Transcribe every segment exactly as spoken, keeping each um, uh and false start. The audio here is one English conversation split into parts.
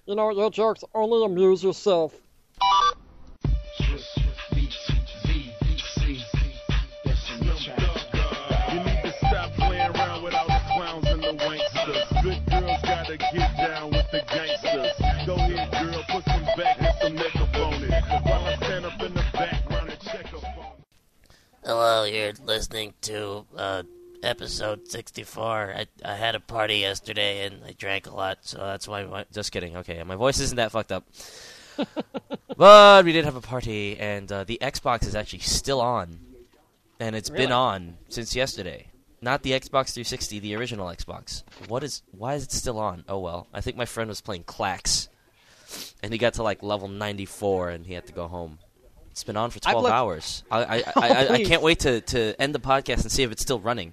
You know, your jokes only amuse yourself. Hello, you're listening to uh, episode sixty-four. I, I had a party yesterday and I drank a lot, so that's why my... Just kidding. Okay, my voice isn't that fucked up. But we did have a party, and uh, the Xbox is actually still on. And it's Really? been on since yesterday. Not the Xbox three sixty, the original Xbox. What is... Why is it still on? Oh, well. I think my friend was playing Clax. And he got to, like, level ninety-four, and he had to go home. It's been on for twelve left... hours. I I, Oh, I, I, I please. can't wait to, to end the podcast and see if it's still running.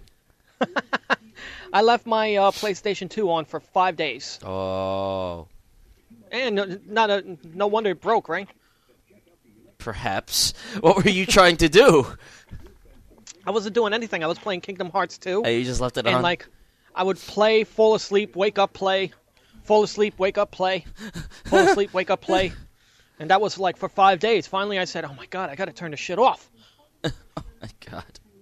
I left my uh, PlayStation two on for five days. Oh, And uh, not a, no wonder it broke, right? perhaps. What were you trying to do? I wasn't doing anything. I was playing Kingdom Hearts two. Oh, you just left it and, on? like, I would play, fall asleep, wake up, play. Fall asleep, wake up, play. Fall asleep, wake up, play. And that was, like, for five days. Finally, I said, oh, my God, I got to turn this shit off. Oh, my God.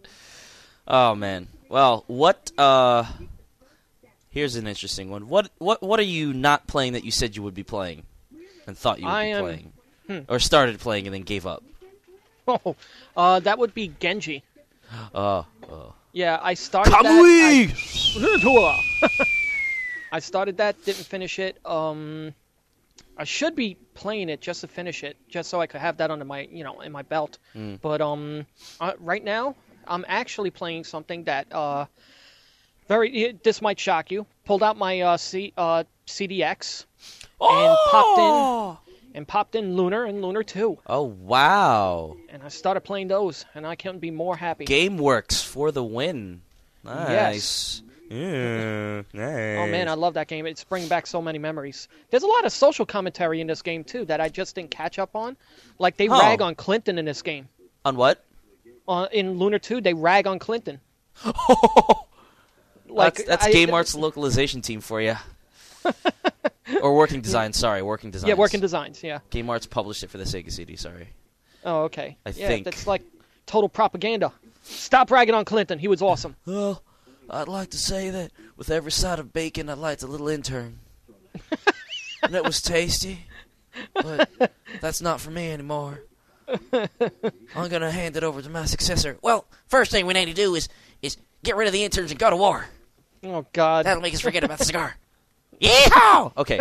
Oh, man. Well, what, uh... Here's an interesting one. What what, what are you not playing that you said you would be playing? And thought you would I be am- playing? hmm. Or started playing and then gave up? Oh, uh, that would be Genji. Oh, oh. Yeah, I started Kamui! that. I... I started that, didn't finish it. Um... I should be playing it just to finish it, just so I could have that under my, you know, in my belt. Mm. But um, uh, right now, I'm actually playing something that uh, very. This might shock you. Pulled out my uh, C, uh C D X and popped in and popped in Lunar and Lunar two, Oh, wow. and I started playing those, and I couldn't be more happy. GameWorks for the win. Nice. Yeah, nice. Oh man, I love that game. It's bringing back so many memories. There's a lot of social commentary in this game too that I just didn't catch up on. Like they Huh. rag on Clinton in this game. On what? Uh, in Lunar two, they rag on Clinton. Like that's, that's I- Game Art's localization team for you. Or Working Design, sorry, Working Design. Yeah, Working Designs, yeah. Game Art's published it for the Sega C D, sorry. Oh, okay. I yeah, think. that's like total propaganda. Stop ragging on Clinton. He was awesome. Well, I'd like to say that with every side of bacon, I liked a little intern. And it was tasty, but that's not for me anymore. I'm going to hand it over to my successor. Well, first thing we need to do is, is get rid of the interns and go to war. Oh, God. That'll make us forget about the cigar. Yeehaw! Okay.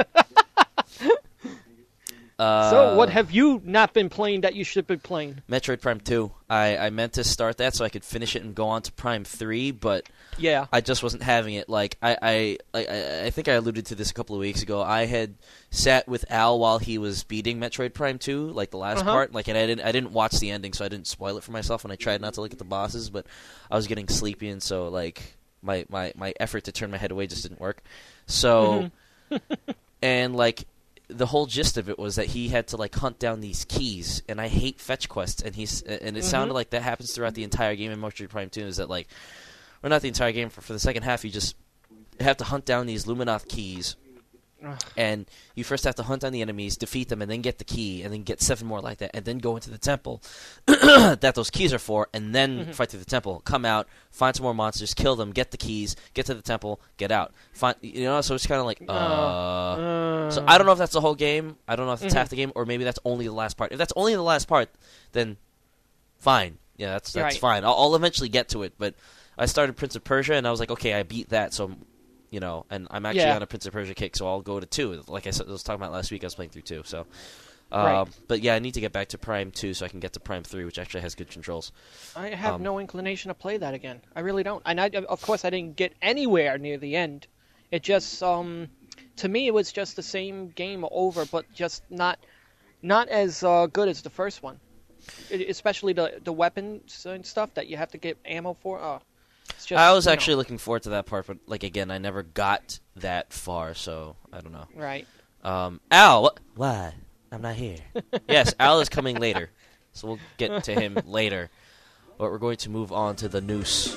Uh, So, what have you not been playing that you should be playing? Metroid Prime two. I, I meant to start that so I could finish it and go on to Prime three, but Yeah. I just wasn't having it. Like I, I, I, I think I alluded to this a couple of weeks ago. I had sat with Al while he was beating Metroid Prime two, like the last Uh-huh. part. Like, and I didn't, I didn't watch the ending, so I didn't spoil it for myself. And I tried not to look at the bosses, but I was getting sleepy, and so like my, my, my effort to turn my head away just didn't work. So, and like. The whole gist of it was that he had to like hunt down these keys, and I hate fetch quests, and he's and it Mhm. sounded like that happens throughout the entire game in Metroid Prime two. Is that like, or not the entire game, for for the second half, you just have to hunt down these Luminoth keys, Ugh. and you first have to hunt down the enemies, defeat them, and then get the key, and then get seven more like that, and then go into the temple that those keys are for, and then Mhm. fight through the temple, come out, find some more monsters, kill them, get the keys, get to the temple, get out. Find, you know, so it's kind of like, uh. Uh, So I don't know if that's the whole game. I don't know if it's Mhm. half the game, or maybe that's only the last part. If that's only the last part, then fine. Yeah, that's that's Right. fine. I'll, I'll eventually get to it. But I started Prince of Persia, and I was like, okay, I beat that, so you know, and I'm actually Yeah. on a Prince of Persia kick, so I'll go to two. Like I said, I was talking about last week, I was playing through two. So, um, Right. but yeah, I need to get back to Prime two so I can get to Prime three, which actually has good controls. I have um, no inclination to play that again. I really don't. And I, of course, I didn't get anywhere near the end. It just, um, to me, it was just the same game over, but just not, not as uh, good as the first one. It, especially the the weapons and stuff that you have to get ammo for. Oh, it's just, I was you know, actually looking forward to that part, but like again, I never got that far, so I don't know. right. Um, Al, what? Why? I'm not here. Yes, Al is coming later, so we'll get to him later. But we're going to move on to the noose.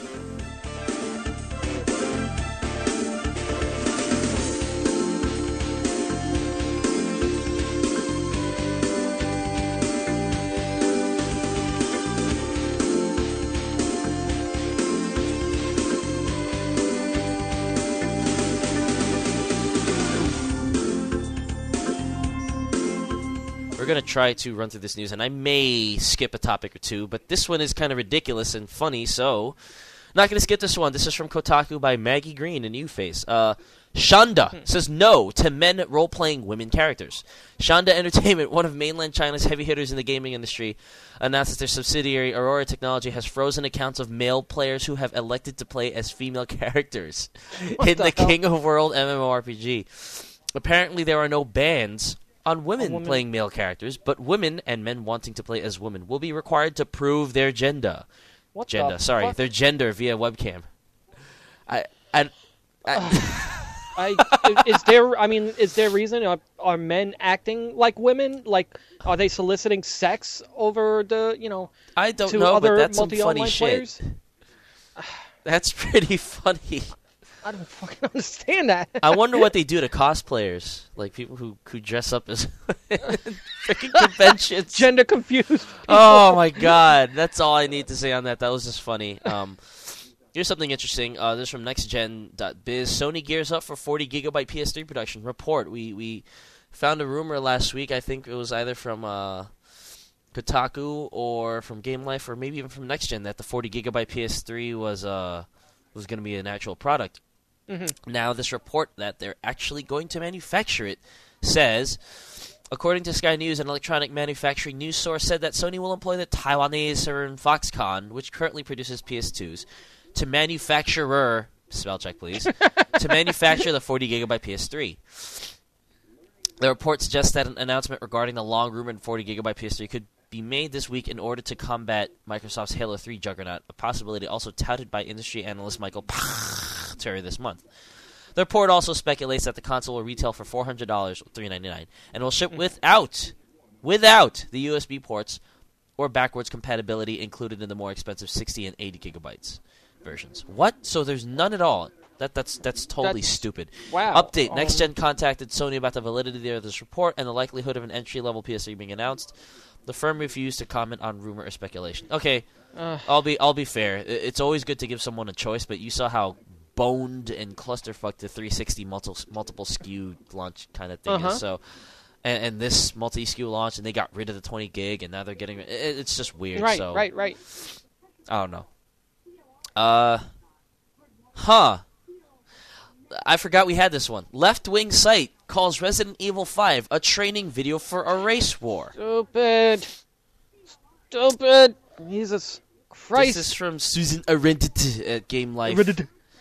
we're going to try to run through this news, and I may skip a topic or two, but this one is kind of ridiculous and funny, so not going to skip this one. This is from Kotaku by Maggie Green and U-Face. Uh, Shanda says no to men role-playing women characters. Shanda Entertainment, one of mainland China's heavy hitters in the gaming industry, announced that their subsidiary Aurora Technology has frozen accounts of male players who have elected to play as female characters in the, the King of World MMORPG. Apparently, there are no bans on women, women playing male characters, but women and men wanting to play as women will be required to prove their gender. What gender, the sorry, fuck? their gender via webcam. I, I, I I, is there? I mean, is there reason? Are, are men acting like women? Like, are they soliciting sex over the, you know, I don't to know, other but that's some multi-online funny players? shit. That's pretty funny. I don't fucking understand that. I wonder what they do to cosplayers, like people who, who dress up as freaking conventions. Gender confused people. Oh my god, that's all I need to say on that. That was just funny. Um, here's something interesting. Uh, this is from nextgen dot biz. Sony gears up for forty gigabyte P S three production. Report. We we found a rumor last week. I think it was either from uh, Kotaku or from Game Life or maybe even from NextGen that the forty gigabyte P S three was uh was going to be an actual product. Mm-hmm. Now, this report that they're actually going to manufacture it says, according to Sky News, an electronic manufacturing news source said that Sony will employ the Taiwanese firm Foxconn, which currently produces P S twos, to manufacturer, spell check please, to manufacture the forty gigabyte P S three. The report suggests that an announcement regarding the long-rumored forty gigabyte P S three could be made this week in order to combat Microsoft's Halo three juggernaut, a possibility also touted by industry analyst Michael Pachter this month. The report also speculates that the console will retail for four hundred dollars, three ninety-nine, and will ship without, without the U S B ports or backwards compatibility included in the more expensive sixty and eighty gigabytes versions. What? So there's none at all. That that's that's totally That's, stupid. Wow. Update. Um, NextGen contacted Sony about the validity of this report and the likelihood of an entry-level P S three being announced. The firm refused to comment on rumor or speculation. Okay, uh, I'll be I'll be fair. It's always good to give someone a choice, but you saw how boned and clusterfucked the three sixty multiple multiple S K U launch kind of thing uh-huh. is. So, and, and this multi-S K U launch, and they got rid of the twenty gig, and now they're getting it, it's just weird. Right, so, right, right. I don't know. Uh, huh. I forgot we had this one. Left-wing site calls Resident Evil five a training video for a race war. Stupid. Stupid. Jesus Christ. This is from Susan Arendt at Game Life.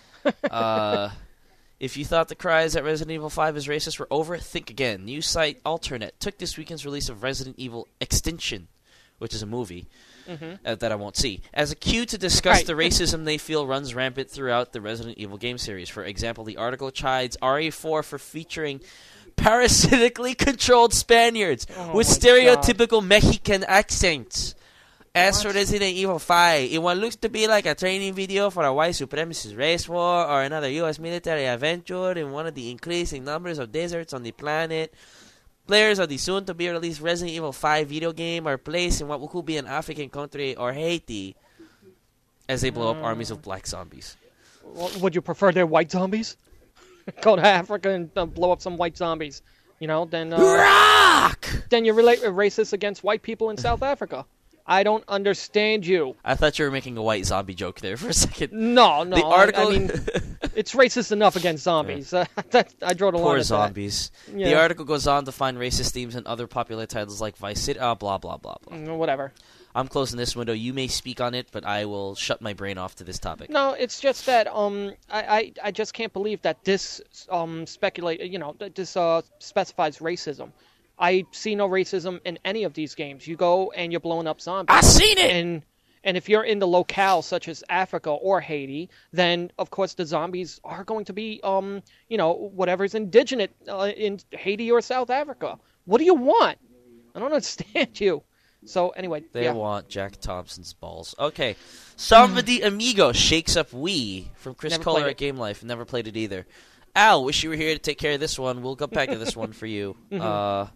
uh, if you thought the cries that Resident Evil five is racist were over, think again. News site Alternate took this weekend's release of Resident Evil Extinction, which is a movie, mm-hmm. uh, that I won't see, as a cue to discuss right. the racism they feel runs rampant throughout the Resident Evil game series. For example, the article chides R E four for featuring parasitically controlled Spaniards oh with stereotypical God. Mexican accents. As for Resident Evil five, it one looks to be like a training video for a white supremacist race war or another U S military adventure in one of the increasing numbers of deserts on the planet. Players of the soon-to-be-released Resident Evil five video game are placed in what could be an African country or Haiti as they blow up mm. armies of black zombies. Would you prefer they're white zombies? Go to Africa and uh, blow up some white zombies. You know, then... Uh, Rock! Then you relate racist against white people in South Africa. I don't understand you. I thought you were making a white zombie joke there for a second. No, no. The article... I, I mean, it's racist enough against zombies. Yeah. Uh, that, I draw the line Poor at zombies. Yeah. The article goes on to find racist themes in other popular titles like Vice City. Uh, blah, blah, blah, blah. Mm, whatever. I'm closing this window. You may speak on it, but I will shut my brain off to this topic. No, it's just that um, I, I, I just can't believe that this um speculate. You know, this uh specifies racism. I see no racism in any of these games. You go and you're blowing up zombies. I seen it. And and if you're in the locale such as Africa or Haiti, then of course the zombies are going to be um you know whatever's indigenous uh, in Haiti or South Africa. What do you want? I don't understand you. So anyway, they yeah. want Jack Thompson's balls. Okay, Samba de Amigo shakes up Wii from Chris Never Kohler at Game Life. Never played it either. Al, wish you were here to take care of this one. We'll go back to this one for you. Mm-hmm. Uh,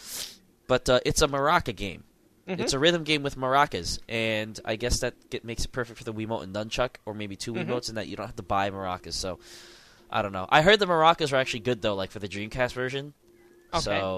but uh, it's a maraca game. Mm-hmm. It's a rhythm game with maracas, and I guess that get, makes it perfect for the Wiimote and Nunchuck, or maybe two mm-hmm. Wiimotes, in that you don't have to buy maracas. So I don't know. I heard the maracas are actually good though, like for the Dreamcast version. Okay. So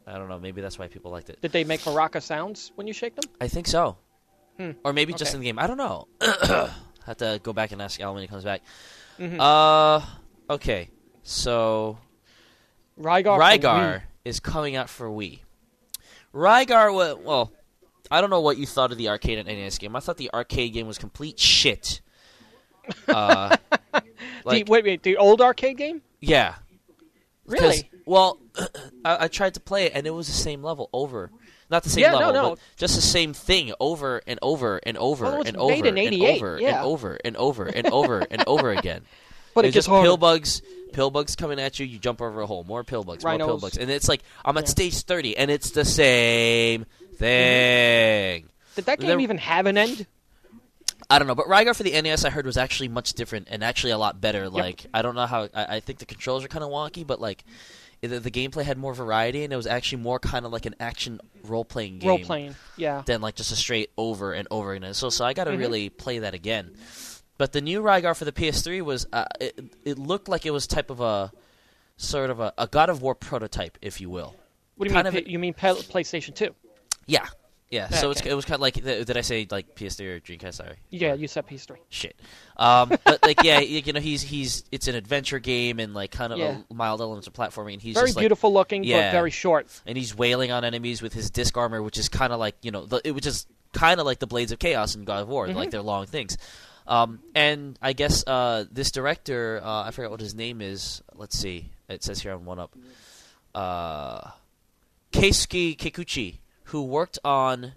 I don't know. Maybe that's why people liked it. Did they make maraca sounds when you shake them? I think so. Hmm. Or maybe just Okay. in the game. I don't know. Have to go back and ask Al when he comes back. Mm-hmm. Uh, okay. So Rygar. for Rygar Wii. is coming out for Wii. Rygar, wa- well, I don't know what you thought of the arcade and N E S game. I thought the arcade game was complete shit. Uh, like, the, wait, wait, the old arcade game? yeah. 'Cause- Really? Well, I, I tried to play it, and it was the same level over. Not the same Yeah, no, level, no. but just the same thing over and over and over Well, it was and made over in and eighty-eight, over yeah. and over and over and over and over again. But it It's gets just harder. pill bugs, pill bugs coming at you. You jump over a hole. More pill bugs, more pill Rhinos. bugs, and it's like I'm at Yeah. stage thirty, and it's the same thing. Did that game There- even have an end? I don't know, but Rygar for the N E S I heard was actually much different and actually a lot better. Like I don't know how I, I think the controls are kind of wonky, but like the, the gameplay had more variety, and it was actually more kind of like an action role playing game Role playing, yeah. than like just a straight over and over again. So so I got to Mhm. really play that again. But the new Rygar for the P S three was uh, it, it looked like it was type of a sort of a, a God of War prototype, if you will. What do you kind mean? of P- you mean P- PlayStation two? Yeah, yeah. Yeah, So it's, okay. it was kind of like did I say like P S three or Dreamcast? Sorry. Yeah, you said P S three. Shit. Um, but like, yeah, you you know, he's he's it's an adventure game and like kind of Yeah. a mild elements of platforming, and he's Very just like, beautiful looking, yeah. but very short. and he's wailing on enemies with his disc armor, which is kind of like you know, the, it was just kind of like the Blades of Chaos in God of War, Mhm. like they're long things. Um, and I guess uh, this director, uh, I forgot what his name is. Let's see, it says here on One Up, uh, Keisuke Kikuchi, who worked on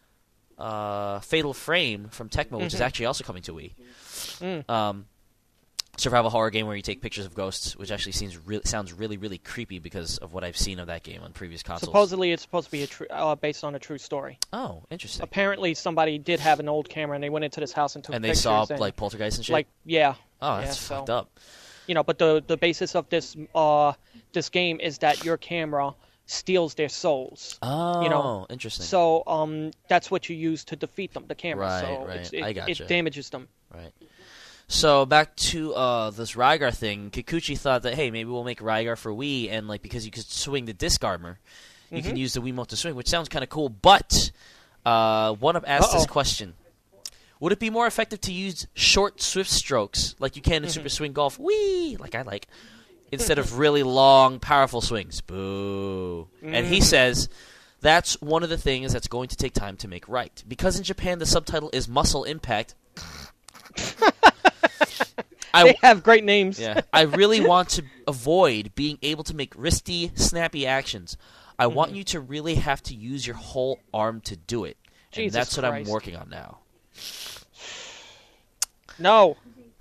uh, Fatal Frame from Tecmo, which is Mhm. actually also coming to Wii. Mm. Um, survival horror game where you take pictures of ghosts, which actually seems re- sounds really really creepy because of what I've seen of that game on previous consoles. Supposedly, it's supposed to be a tru- uh, based on a true story. Oh, interesting. Apparently, somebody did have an old camera, and they went into this house and took And they pictures. saw and, like poltergeist and shit. like, yeah, oh, yeah, that's so- fucked up. you know. But the the basis of this uh this game is that your camera steals their souls. Oh, you know, interesting. So um, that's what you use to defeat them, the camera. Right, so right. It's, it, I gotcha. it damages them. Right. So back to uh, this Rygar thing, Kikuchi thought that hey, maybe we'll make Rygar for Wii, and like because you could swing the disc armor, you can Mhm. use the Wiimote to swing, which sounds kind of cool. But uh, One Up asked this Uh-oh. question: would it be more effective to use short, swift strokes like you can in Mhm. Super Swing Golf, Wii, like I like, instead of really long, powerful swings? Boo! And he Mm. says. That's one of the things that's going to take time to make right. Because in Japan the subtitle is Muscle Impact. I, They have great names. yeah, I really want to avoid being able to make wristy, snappy actions. I want Mhm. you to really have to use your whole arm to do it. And Jesus that's what I'm Christ. working on now. No.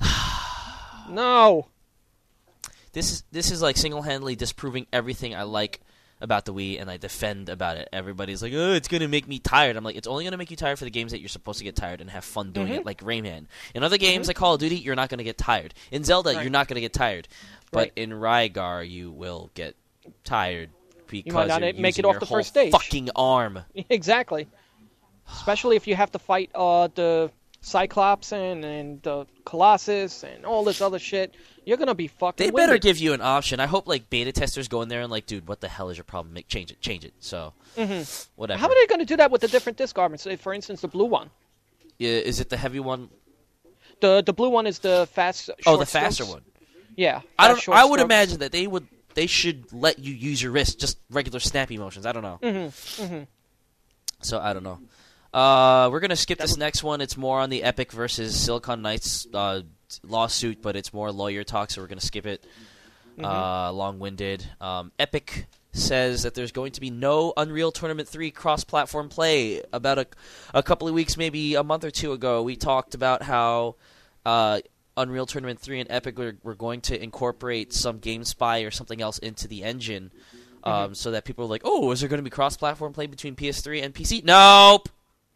no. This is this is like single-handedly disproving everything I like about the Wii and I defend about it. Everybody's like, "Oh, it's going to make me tired." I'm like, "It's only going to make you tired for the games that you're supposed to get tired and have fun doing Mhm. it, like Rayman." In other games Mhm. like Call of Duty, you're not going to get tired. In Zelda, Right. you're not going to get tired. But Right. in Rygar, you will get tired because might not you're make it using off your the whole first stage. fucking arm. Exactly. Especially if you have to fight uh, the Cyclops and, and the Colossus and all this other shit. You're going to be fucking They better winded. give you an option. I hope like beta testers go in there and like, dude, what the hell is your problem? Make change it, change it. So Mhm. whatever. How are they going to do that with the different disc armors? Say, for instance, the blue one. Yeah, is it the heavy one? The the blue one is the fast. Oh, short the faster strokes. one. Yeah. I fast, don't. short I would strokes. imagine that they would. They should let you use your wrist, just regular snappy motions. I don't know. Mm-hmm. Mm-hmm. So I don't know. Uh, we're gonna skip That this would- next one. It's more on the Epic versus Silicon Knights uh, lawsuit, but it's more lawyer talk, so we're gonna skip it. Mhm. Uh, long-winded. Um, Epic says that there's going to be no Unreal Tournament three cross-platform play. About a, a couple of weeks, maybe a month or two ago, we talked about how uh, Unreal Tournament three and Epic were, were going to incorporate some GameSpy or something else into the engine, um, Mm-hmm. so that people are like, "Oh, is there going to be cross-platform play between P S three and P C?" Nope.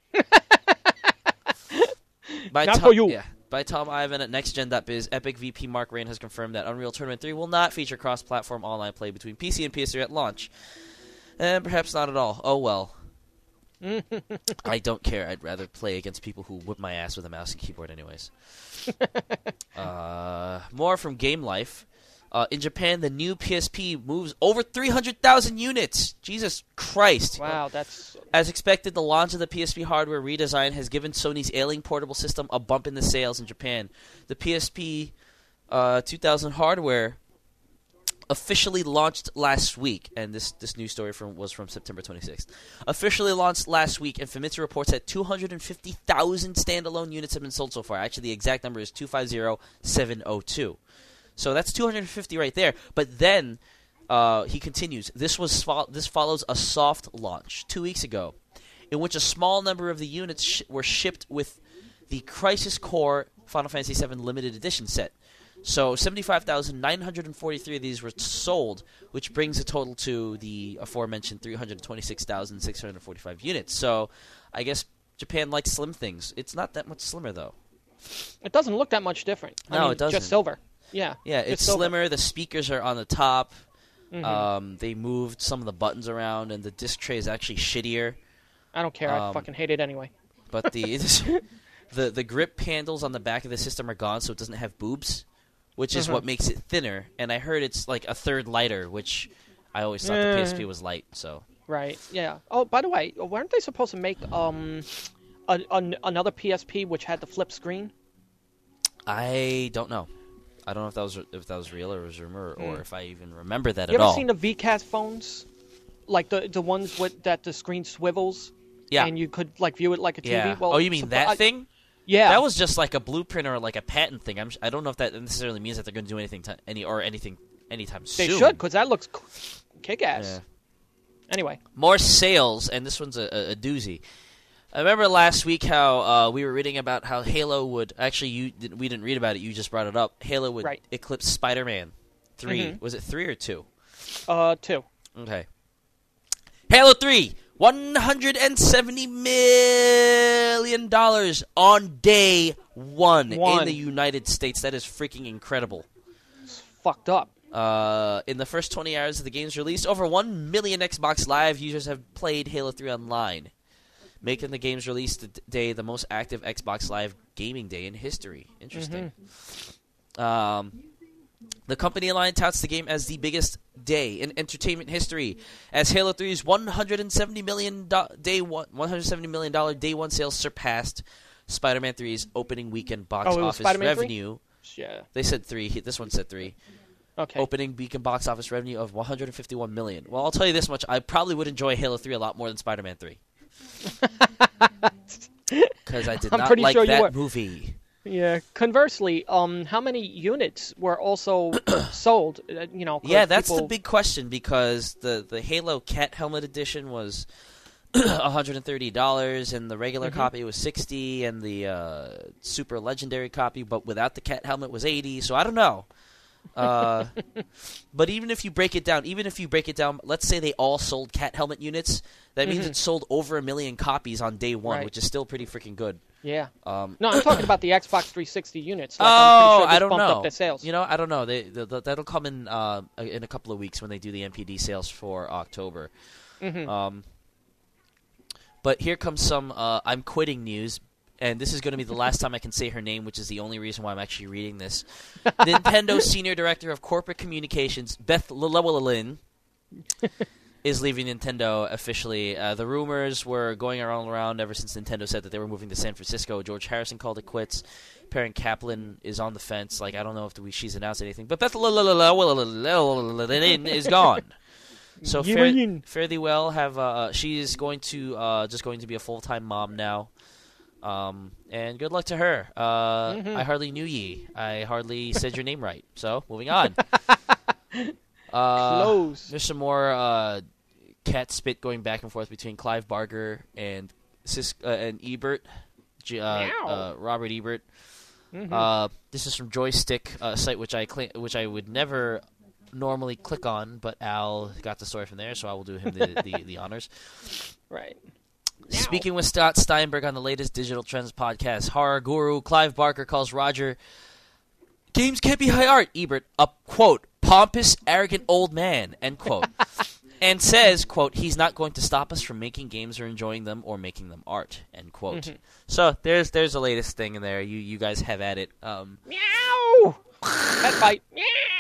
By Not Tom, for you. Yeah. By Tom Ivan at NextGen.biz, Epic V P Mark Rain has confirmed that Unreal Tournament three will not feature cross-platform online play between P C and P S three at launch. And perhaps not at all. Oh well. I don't care. I'd rather play against people who whip my ass with a mouse and keyboard anyways. uh, more from Game Life. Uh, in Japan, the new P S P moves over three hundred thousand units. Jesus Christ. Wow, that's... As expected, the launch of the P S P hardware redesign has given Sony's ailing portable system a bump in the sales in Japan. The P S P uh, two thousand hardware officially launched last week, and this, this news story from was from September twenty-sixth. Officially launched last week, and Famitsu reports that two hundred fifty thousand standalone units have been sold so far. Actually, the exact number is two hundred fifty thousand seven hundred two. So that's two hundred fifty right there. But then uh, he continues. This was fo- this follows a soft launch two weeks ago, in which a small number of the units sh- were shipped with the Crisis Core Final Fantasy seven Limited Edition set. So seventy-five thousand nine hundred forty-three of these were sold, which brings the total to the aforementioned three hundred twenty-six thousand six hundred forty-five units. So I guess Japan likes slim things. It's not that much slimmer, though. It doesn't look that much different. I No, mean, it doesn't. Just silver. Yeah. Yeah, just it's silver. slimmer. The speakers are on the top. Mhm. Um, they moved some of the buttons around, and the disc tray is actually shittier. I don't care. I um, fucking hate it anyway. But the the the grip handles on the back of the system are gone, so it doesn't have boobs, which is Uh-huh. what makes it thinner. And I heard it's like a third lighter, which I always thought the P S P was light. So Right. Yeah. Oh, by the way, weren't they supposed to make um a, an, another P S P which had the flip screen? I don't know. I don't know if that was if that was real or was rumor, or Mm. if I even remember that You at ever all. seen the V CAS phones? Like the the ones with that the screen swivels yeah. and you could like view it like a T V? yeah. Well, oh, you mean suppo- that I- thing? Yeah. That was just like a blueprint or like a patent thing. I'm, I don't know if that necessarily means that they're going to do anything to, any or anything anytime They soon. should, because that looks kick ass. Yeah. Anyway. More sales, and this one's a, a, a doozy. I remember last week how uh, we were reading about how Halo would actually you didn't, we didn't read about it. You just brought it up. Halo would Right. eclipse Spider-Man three. Mhm. Was it three or two? Uh, two. Okay. Halo three, one hundred seventy million dollars on day one, One. in the United States. That is freaking incredible. It's fucked up. Uh, in the first twenty hours of the game's release, over one million Xbox Live users have played Halo three online, making the game's release d- day the most active Xbox Live gaming day in history. Interesting. Um, the company line touts the game as the biggest day in entertainment history, as Halo three's one hundred seventy million do- day one, one hundred seventy million dollar day one sales surpassed Spider-Man three's opening weekend box Oh, it was office Spider-Man three? revenue. Yeah. They said three. He- This one said three. Okay. Opening weekend box office revenue of one hundred fifty-one million dollars. Well, I'll tell you this much: I probably would enjoy Halo three a lot more than Spider-Man three, because I did I'm not pretty like sure you that were. movie. Yeah. Conversely, um, how many units were also sold? Uh, you know. 'cause Yeah, that's people... the big question, because the, the Halo Cat Helmet Edition was one hundred thirty dollars, and the regular Mhm. copy was sixty dollars, and the uh, Super Legendary copy, but without the Cat Helmet, was eighty dollars. So I don't know. Uh, but even if you break it down, even if you break it down, let's say they all sold Cat Helmet units, that means Mhm. it sold over a million copies on day one, Right. which is still pretty freaking good. Yeah. Um, No, I'm talking about the Xbox three sixty units. Like, oh, I'm pretty sure this I don't bumped know. up their sales. You know, I don't know. They, the, the, that'll come in uh, in a couple of weeks when they do the M P D sales for October. Mhm. Um, but here comes some uh, I'm quitting news, and this is going to be the last time I can say her name, which is the only reason why I'm actually reading this. Nintendo Senior Director of Corporate Communications, Beth Llewellyn, is leaving Nintendo officially. Uh, the rumors were going around around ever since Nintendo said that they were moving to San Francisco. George Harrison called it quits. Perrin Kaplan is on the fence. Like, I don't know if the, she's announced anything, but Beth Llewellyn is gone. So You fare, mean? fare thee well. Have uh, she is going to uh, just going to be a full time mom now. Um, and good luck to her. Uh, Mhm. I hardly knew ye. I hardly said your name right. So moving on. Uh, Close. There's some more uh, cat spit going back and forth between Clive Barker and Sis- uh, and Ebert, G- uh, Meow. uh, Robert Ebert. Mhm. Uh, this is from Joystick, a site which I cl- which I would never normally click on, but Al got the story from there, so I will do him the, the, the honors. Right. Speaking with Scott Steinberg on the latest Digital Trends podcast, horror guru Clive Barker calls Roger, "Games can't be high art," Ebert, a, quote, "pompous, arrogant old man," end quote. And says, quote, "he's not going to stop us from making games or enjoying them or making them art," end quote. Mhm. So there's there's the latest thing in there. You you guys have at it. Um, Meow. Pet bite. Meow.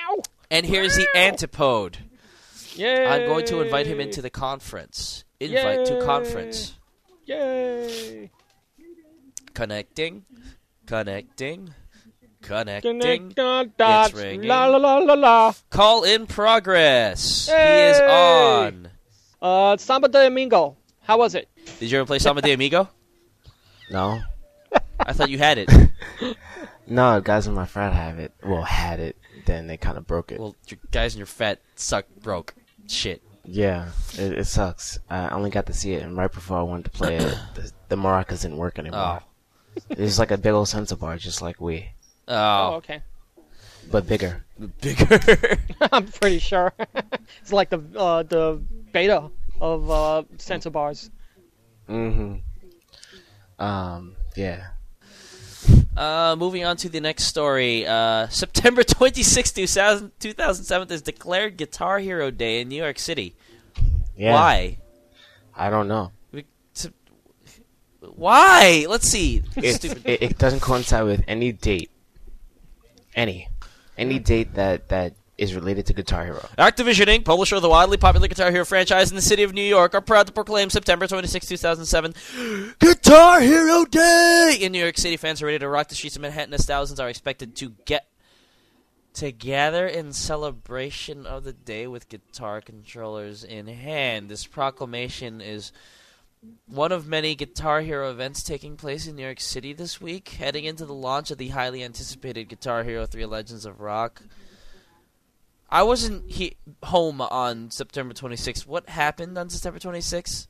And here's the antipode. Yay! I'm going to invite him into the conference. Invite Yay! to conference. Yay! Connecting. Connecting. Connecting. Connect It's ringing. La la la la la. Call in progress. Hey! He is on. Uh, Samba de Amigo. How was it? Did you ever play Samba de Amigo? No. I thought you had it. No, guys in my frat have it. Well, had it. Then they kind of broke it. Well, your guys in your fat suck broke. Shit. Yeah, it, it sucks. I only got to see it, and right before I wanted to play it, the, the maracas didn't work anymore. Oh. It was like a big old sense bar, just like we, Oh, Oh. okay. but bigger. Bigger. I'm pretty sure. It's like the uh, the beta of uh, sensor bars. Mm-hmm. Um, yeah. Uh, moving on to the next story. Uh, September twenty-sixth, two thousand seven is declared Guitar Hero Day in New York City. Yeah. Why? I don't know. We, to, why? Let's see. It, Stupid. it, it doesn't coincide with any date. Any. Any date that, that is related to Guitar Hero. Activision Incorporated, publisher of the widely popular Guitar Hero franchise in the city of New York, are proud to proclaim September twenty-sixth, two thousand seven Guitar Hero Day in New York City. Fans are ready to rock the streets of Manhattan as thousands are expected to get together in celebration of the day with guitar controllers in hand. This proclamation is one of many Guitar Hero events taking place in New York City this week, heading into the launch of the highly anticipated Guitar Hero three Legends of Rock. I wasn't he- home on September twenty-sixth. What happened on September twenty-sixth?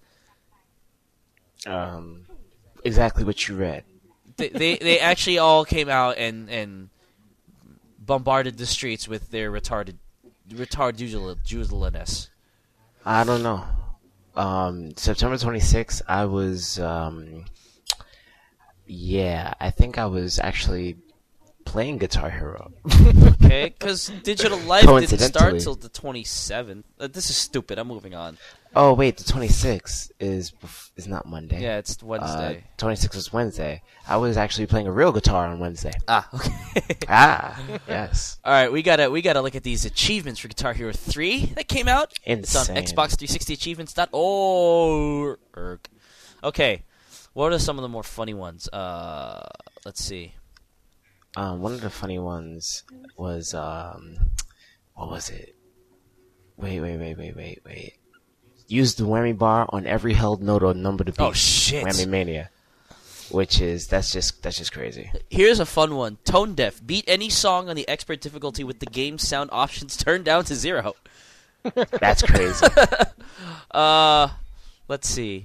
Um, exactly what you read. They, they they actually all came out and, and bombarded the streets with their retarded retardedness. I don't know. Um, September twenty-sixth, I was, um, yeah, I think I was actually playing Guitar Hero. Okay, because Digital Life didn't start Coincidentally. till the twenty-seventh. Uh, this is stupid. I'm moving on. Oh, wait, the twenty-sixth is bef- is not Monday. Yeah, it's Wednesday. Uh, twenty-sixth was Wednesday. I was actually playing a real guitar on Wednesday. ah, okay. Ah, yes. All right, we gotta we gotta look at these achievements for Guitar Hero three that came out. Insane. It's on Xbox three sixty achievements dot org. Okay, what are some of the more funny ones? Uh, let's see. Um, one of the funny ones was, um, what was it? Wait, wait, wait, wait, wait, wait. Use the whammy bar on every held note or number to beat. Oh shit! Whammy Mania. Which is, that's just, that's just crazy. Here's a fun one. Tone Deaf. Beat any song on the expert difficulty with the game's sound options turned down to zero. That's crazy. Uh, let's see.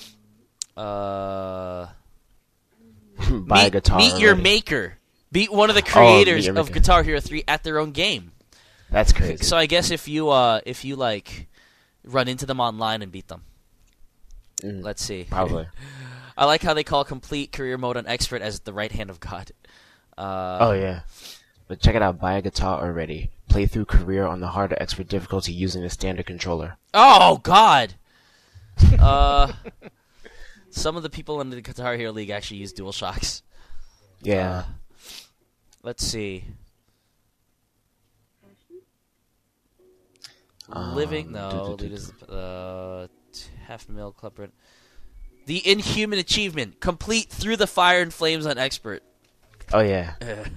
Uh, Buy a meet, guitar. meet your already. maker. Beat one of the Oh, meet creators your of maker. Guitar Hero three at their own game. That's crazy. So I guess if you uh if you like run into them online and beat them. Mm, Let's see. Probably. I like how they call complete career mode on expert as the right hand of God. Uh, Oh, yeah. But check it out. Buy a guitar already. Play through career on the harder expert difficulty using the standard controller. Oh God. uh, some of the people in the Guitar Hero League actually use DualShocks. Yeah. Uh, let's see. Um, Living no, do- do- do- leaders uh half mil club rent. The Inhuman achievement complete through the fire and flames on expert. Oh, yeah.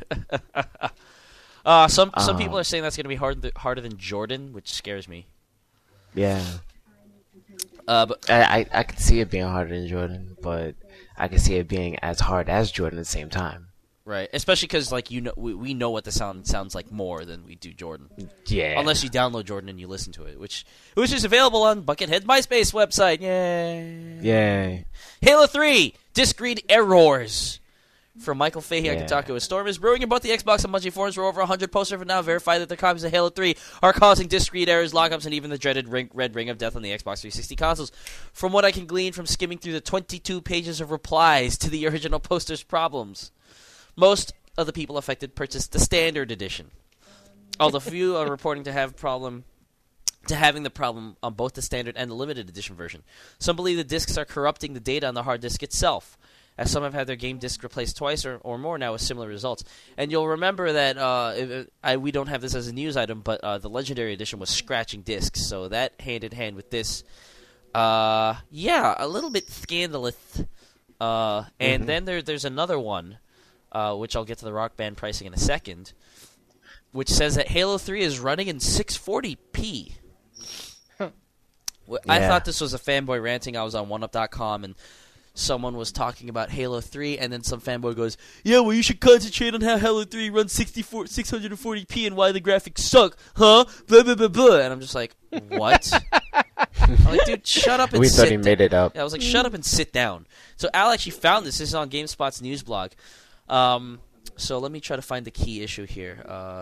uh some some Um, people are saying that's gonna be hard th- harder than Jordan, which scares me. Yeah. Uh, but I, I, I could see it being harder than Jordan, but I could see it being as hard as Jordan at the same time. right, especially because like you know we, we know what the sound sounds like more than we do Jordan. Yeah. Unless you download Jordan and you listen to it, which which is available on Buckethead MySpace website. Yay! Yay. Halo three disc read errors. From Michael Fahey on Yeah. Kotaku, a storm is brewing about the Xbox and Bungie forums where over one hundred posters have now verified that their copies of Halo three are causing disc read errors, lockups, and even the dreaded ring, red ring of death on the Xbox three sixty consoles. From what I can glean from skimming through the twenty-two pages of replies to the original posters' problems, most of the people affected purchased the standard edition. Although few are reporting to have problem to having the problem on both the standard and the limited edition version. Some believe the discs are corrupting the data on the hard disk itself. as some have had their game disc replaced twice or, or more now with similar results. And you'll remember that uh, if, I, we don't have this as a news item, but uh, the Legendary Edition was scratching discs, so that hand-in-hand with this, uh, yeah, a little bit scandalous. Uh, and mm-hmm. then there, there's another one, uh, which I'll get to the Rock Band pricing in a second, which says that Halo three is running in six forty p. Huh. I yeah. thought this was a fanboy ranting. I was on one up dot com, and someone was talking about Halo three, and then some fanboy goes, yeah, well, you should concentrate on how Halo three runs sixty-four, six forty p and why the graphics suck, huh? Blah, blah, blah, blah. And I'm just like, what? I'm like, dude, shut up and we sit We thought he down. made it up. Yeah, I was like, shut up and sit down. So Al actually found this. This is on GameSpot's news blog. Um, so let me try to find the key issue here. Uh,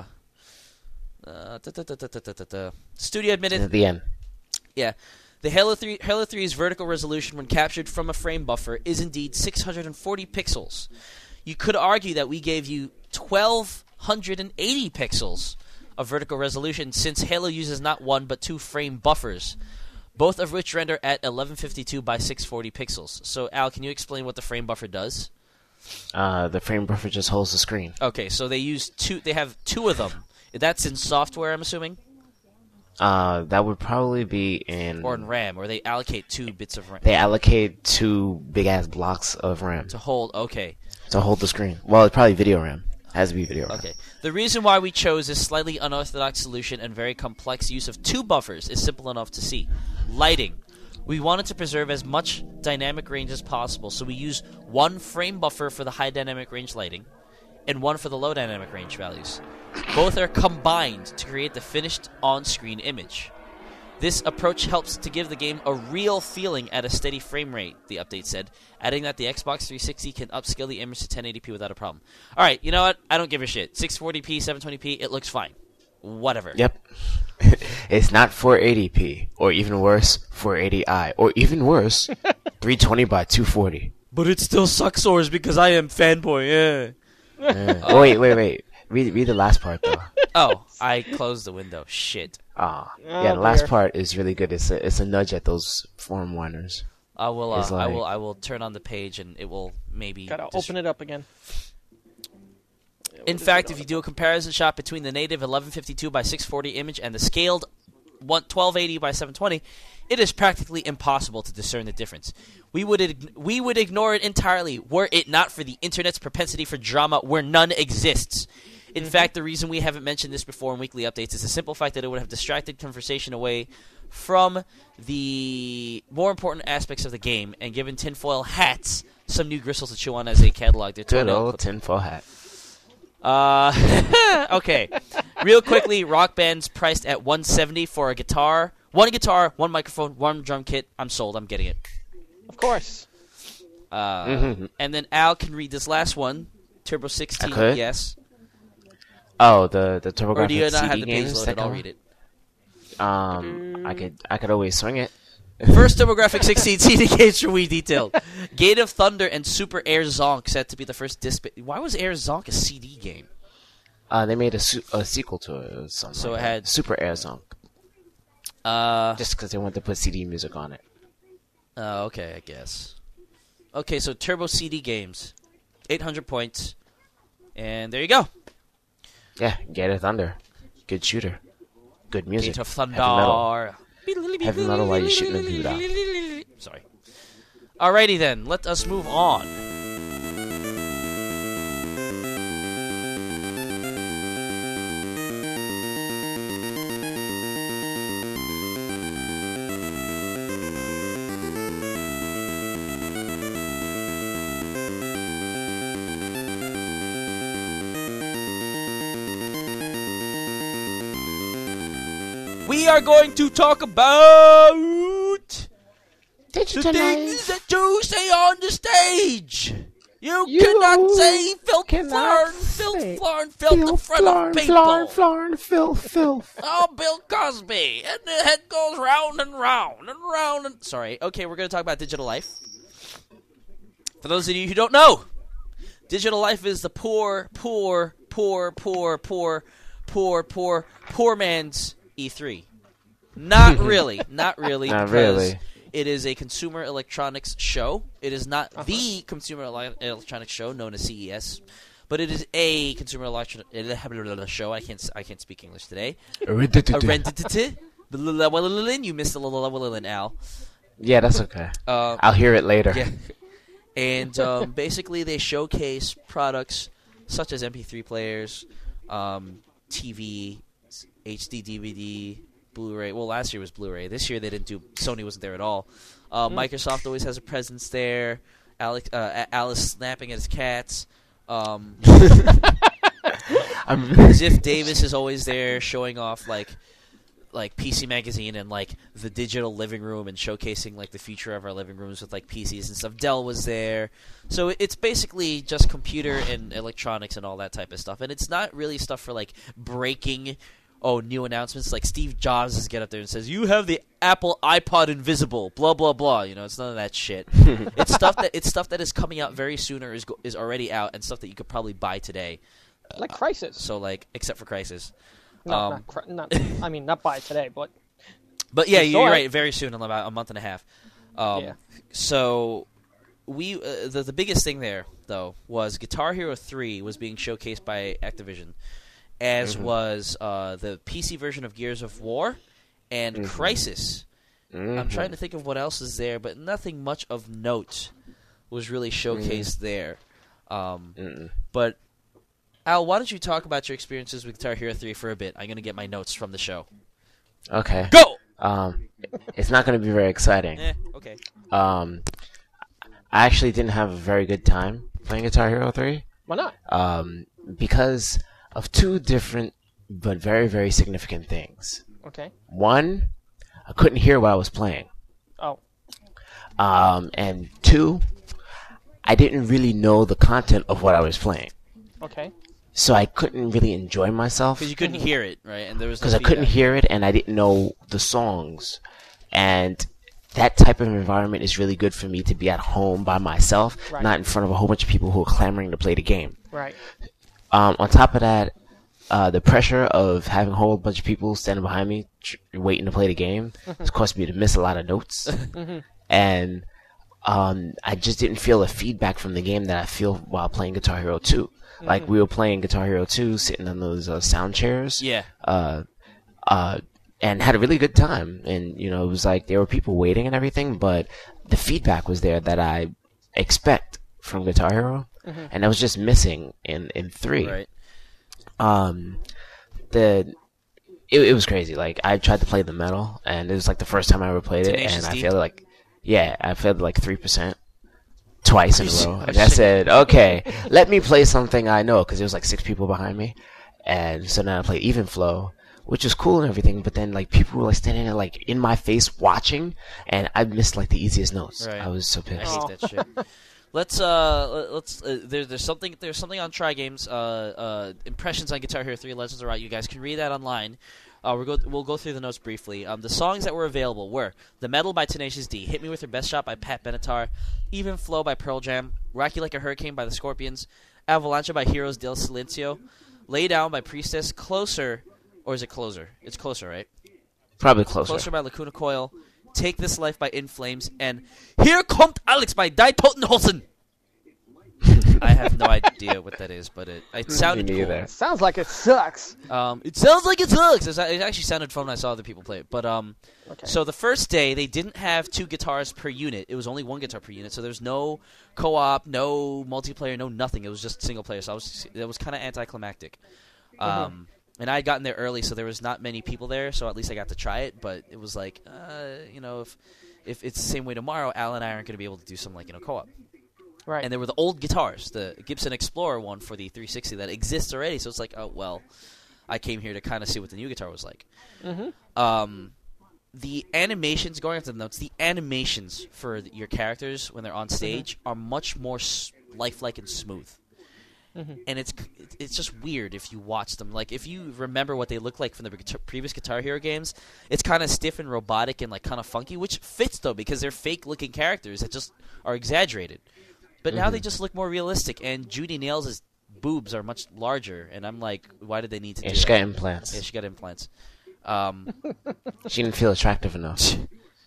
uh, da, da, da, da, da, da, da. Studio admitted. At the end. Yeah. The Halo three Halo three's vertical resolution when captured from a frame buffer is indeed six hundred forty pixels. You could argue that we gave you twelve eighty pixels of vertical resolution since Halo uses not one but two frame buffers, both of which render at eleven fifty-two by six forty pixels. So, Al, can you explain what the frame buffer does? Uh, the frame buffer just holds the screen. Okay, so they use two. They have two of them. That's in software, I'm assuming? Uh, that would probably be in... Or in RAM, or they allocate two bits of RAM. They allocate two big-ass blocks of RAM. To hold, okay. To hold the screen. Well, it's probably video RAM. It has to be video RAM. Okay. The reason why we chose this slightly unorthodox solution and very complex use of two buffers is simple enough to see. Lighting. We wanted to preserve as much dynamic range as possible, so we use one frame buffer for the high dynamic range lighting, and one for the low dynamic range values. Both are combined to create the finished on-screen image. This approach helps to give the game a real feeling at a steady frame rate, the update said, adding that the Xbox three sixty can upscale the image to ten eighty p without a problem. Alright, you know what? I don't give a shit. six forty p, seven twenty p, it looks fine. Whatever. Yep. It's not four eighty p, or even worse, four eighty i, or even worse, three twenty by two forty. But it still sucks, Ors, because I am fanboy, yeah. yeah. Oh, wait, wait, wait. Read, read the last part, though. Oh, I closed the window. Shit. Ah, oh, yeah. The dear. last part is really good. It's a it's a nudge at those forum whiners. I will. Uh, It's I like- will. I will turn on the page, and it will maybe. Gotta dis- open it up again. In fact, if you do a comparison shot between the native eleven fifty-two by six forty image and the scaled twelve eighty by seven twenty, it is practically impossible to discern the difference. We would ig- we would ignore it entirely were it not for the internet's propensity for drama where none exists. In mm-hmm. fact, the reason we haven't mentioned this before in weekly updates is the simple fact that it would have distracted conversation away from the more important aspects of the game and given tinfoil hats some new gristles to chew on as they catalog their Good toenail old clip- tinfoil hat. Uh, okay. Real quickly, Rock Band's priced at one hundred seventy dollars for a guitar. One guitar, one microphone, one drum kit. I'm sold. I'm getting it. Of course. Uh, Mm-hmm. And then Al can read this last one. Turbo sixteen, I could? yes. Oh, the the TurboGrafx Or do you not C D have the page games. loaded? that I'll come- read it. Um, I could I could always swing it. First TurboGrafx sixteen C D games for Wii detailed. Gate of Thunder and Super Air Zonk set to be the first disc. Why was Air Zonk a C D game? Uh, they made a, su- a sequel to it. Or something So like it that. had- Super Air Zonk, Uh, just because they wanted to put C D music on it. uh, okay, I guess. Okay, so Turbo C D games. eight hundred points. And there you go. Yeah, Gate of Thunder, good shooter, good music. Gate of Heavy metal. Thunder. Heavy metal while you're shooting them people out. Sorry. Alrighty then, let us move on. We are going to talk about the things that you say on the stage. You, You cannot say filth, cannot flarn, filth, say flarn, filth in front of people. Flarn, flarn, filth, filth. Oh, Bill Cosby, and the head goes round and round and round and... Sorry, okay, we're going to talk about Digital Life. For those of you who don't know, Digital Life is the poor, poor, poor, poor, poor, poor, poor, poor man's E three. Not really, not really. Not because really. it is a consumer electronics show. It is not Uh-huh. the consumer ele- electronics show known as C E S, but it is a consumer electronics show. I can't I can't speak English today. A You missed a little Al. Yeah, that's okay. Uh, I'll hear it later. Yeah. And um, basically, they showcase products such as M P three players, um, T V, H D D V D, Blu-ray. Well, last year was Blu-ray. This year they didn't do. Sony wasn't there at all. Uh, Mm. Microsoft always has a presence there. Alex, uh, A- Alice snapping at his cats. Um, I'm- Ziff Davis is always there, showing off like. like P C Magazine and like the digital living room and showcasing like the future of our living rooms with like P Cs and stuff. Dell was there. So it's basically just computer and electronics and all that type of stuff. And it's not really stuff for like breaking oh new announcements. Like Steve Jobs is get up there and says, "You have the Apple iPod Invisible, blah blah blah." You know, it's none of that shit. It's stuff that it's stuff that is coming out very soon or is go- is already out and stuff that you could probably buy today. Like Crisis. So like except for Crisis. No, um, not, cri- not. I mean, not by today, but But yeah, We you're saw right. it. Very soon, in about a month and a half. Um, Yeah. So we uh, the the biggest thing there though was Guitar Hero three was being showcased by Activision, as Mhm. was uh, the P C version of Gears of War and Mhm. Crisis. I'm Mhm. trying to think of what else is there, but nothing much of note was really showcased there. Um, Mm-mm. but Al, why don't you talk about your experiences with Guitar Hero three for a bit? I'm going to get my notes from the show. Okay. Go! Um, it's not going to be very exciting. Eh, okay. Um, I actually didn't have a very good time playing Guitar Hero three. why not? Um, because of two different but very, very significant things. Okay. One, I couldn't hear what I was playing. Oh. Um, and two, I didn't really know the content of what I was playing. Okay. So I couldn't really enjoy myself. Because you couldn't hear it, right? And there was no Because I couldn't feedback. hear it and I didn't know the songs. And that type of environment is really good for me to be at home by myself, Right. not in front of a whole bunch of people who are clamoring to play the game. Right. Um, on top of that, uh, the pressure of having a whole bunch of people standing behind me tr- waiting to play the game has caused me to miss a lot of notes. And um, I just didn't feel the feedback from the game that I feel while playing Guitar Hero two. Like, we were playing Guitar Hero two sitting on those uh, sound chairs. Yeah. Uh, uh, and had a really good time. And, you know, it was like there were people waiting and everything, but the feedback was there that I expect from Guitar Hero. And I was just missing in, in three. Right. Um, the it, it was crazy. Like, I tried to play the metal, and it was like the first time I ever played it, Tenacious and I D? failed like, yeah, I failed like three percent twice in a row. Oh, And I shit. said, okay, let me play something I know, because there was like six people behind me, and so now I played Even Flow, which was cool and everything. But then like people were like standing there like in my face watching, and I missed like the easiest notes. Right. I was so I pissed. hate Oh. that shit. Let's uh, let- let's uh, there, there's something there's something on Try Games uh, uh, impressions on Guitar Hero three Legends of Right. You guys can read that online. Uh, we'll go we'll go through the notes briefly. Um, the songs that were available were "The Metal" by Tenacious D, "Hit Me with Your Best Shot" by Pat Benatar, "Even Flow" by Pearl Jam, "Rock You Like a Hurricane" by the Scorpions, "Avalancha" by Heroes del Silencio, "Lay Down" by Priestess, "Closer," or is it "Closer"? It's "Closer," right? Probably closer. Closer by Lacuna Coil, "Take This Life" by In Flames, and "Here Kommt Alex" by Die Totenhausen. I have no idea what that is, but it, it sounded Me cool. neither. Sounds like it sucks. Um, it sounds like it sucks. It's- It actually sounded fun when I saw other people play it. But um, Okay. so the first day they didn't have two guitars per unit. It was only one guitar per unit. So there's no co-op, no multiplayer, no nothing. It was just single player. So I was it was kind of anticlimactic. Um, and I had gotten there early, so there was not many people there. So at least I got to try it. But it was like, uh, you know, if if it's the same way tomorrow, Al and I aren't going to be able to do some like you know co-op. Right. And there were the old guitars, the Gibson Explorer one for the three sixty that exists already. So it's like, oh well, I came here to kind of see what the new guitar was like. Mhm. Um, the animations, going into the notes, the animations for th- your characters when they're on stage are much more s- lifelike and smooth. Mhm. And it's c- it's just weird if you watch them. Like if you remember what they look like from the guitar- previous Guitar Hero games, it's kind of stiff and robotic and like kind of funky, which fits though because they're fake-looking characters that just are exaggerated. But now they just look more realistic, and Judy Nails' boobs are much larger, and I'm like, why did they need to And do she that? got implants. Yeah, she got implants. Um, She didn't feel attractive enough.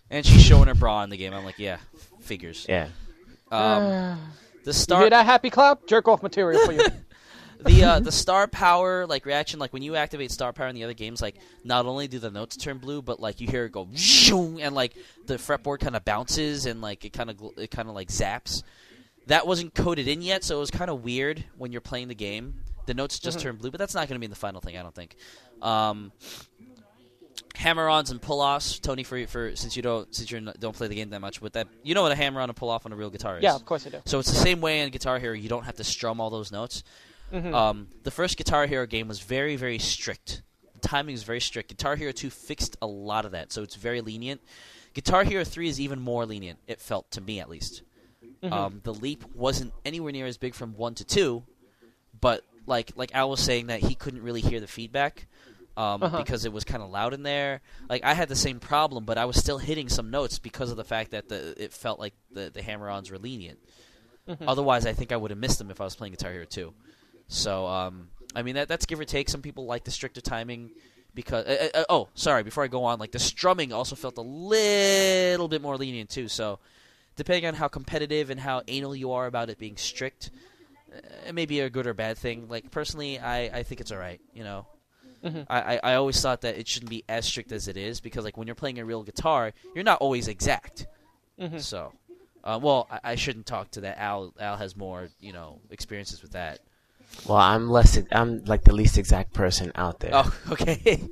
And she's showing her bra in the game. I'm like, yeah, figures. Yeah. Um, the You star, hear that, Happy Cloud? Jerk off material for you. the uh, the star power like reaction, like when you activate star power in the other games, like not only do the notes turn blue, but like you hear it go zoom, and like the fretboard kind of bounces and like it kind of it kind of like zaps. That wasn't coded in yet, so it was kind of weird when you're playing the game. The notes just Mm-hmm. turn blue, but that's not going to be in the final thing, I don't think. Um, hammer-ons and pull-offs, Tony. For for since you don't since you don't play the game that much, with that, you know what a hammer-on and pull-off on a real guitar is. Yeah, of course I do. So it's the same way in Guitar Hero. You don't have to strum all those notes. Mhm. Um, the first Guitar Hero game was very, very strict. The timing is very strict. Guitar Hero two fixed a lot of that, so it's very lenient. Guitar Hero three is even more lenient, it felt, to me at least. Mhm. Um, the leap wasn't anywhere near as big from one to two, but like like Al was saying that he couldn't really hear the feedback um, Uh-huh. because it was kind of loud in there. Like I had the same problem, but I was still hitting some notes because of the fact that the it felt like the, the hammer-ons were lenient. Mhm. Otherwise, I think I would have missed them if I was playing Guitar Hero two. So, um, I mean, that that's give or take. Some people like the stricter timing because... Uh, uh, oh, sorry, before I go on, like the strumming also felt a little bit more lenient too. So, depending on how competitive and how anal you are about it being strict, uh, it may be a good or bad thing. Like, personally, I, I think it's all right, you know. Mhm. I, I, I always thought that it shouldn't be as strict as it is because, like, when you're playing a real guitar, you're not always exact. Mhm. So, uh, well, I, I shouldn't talk to that. Al Al has more, you know, experiences with that. Well, I'm less. I'm like the least exact person out there. Oh, okay.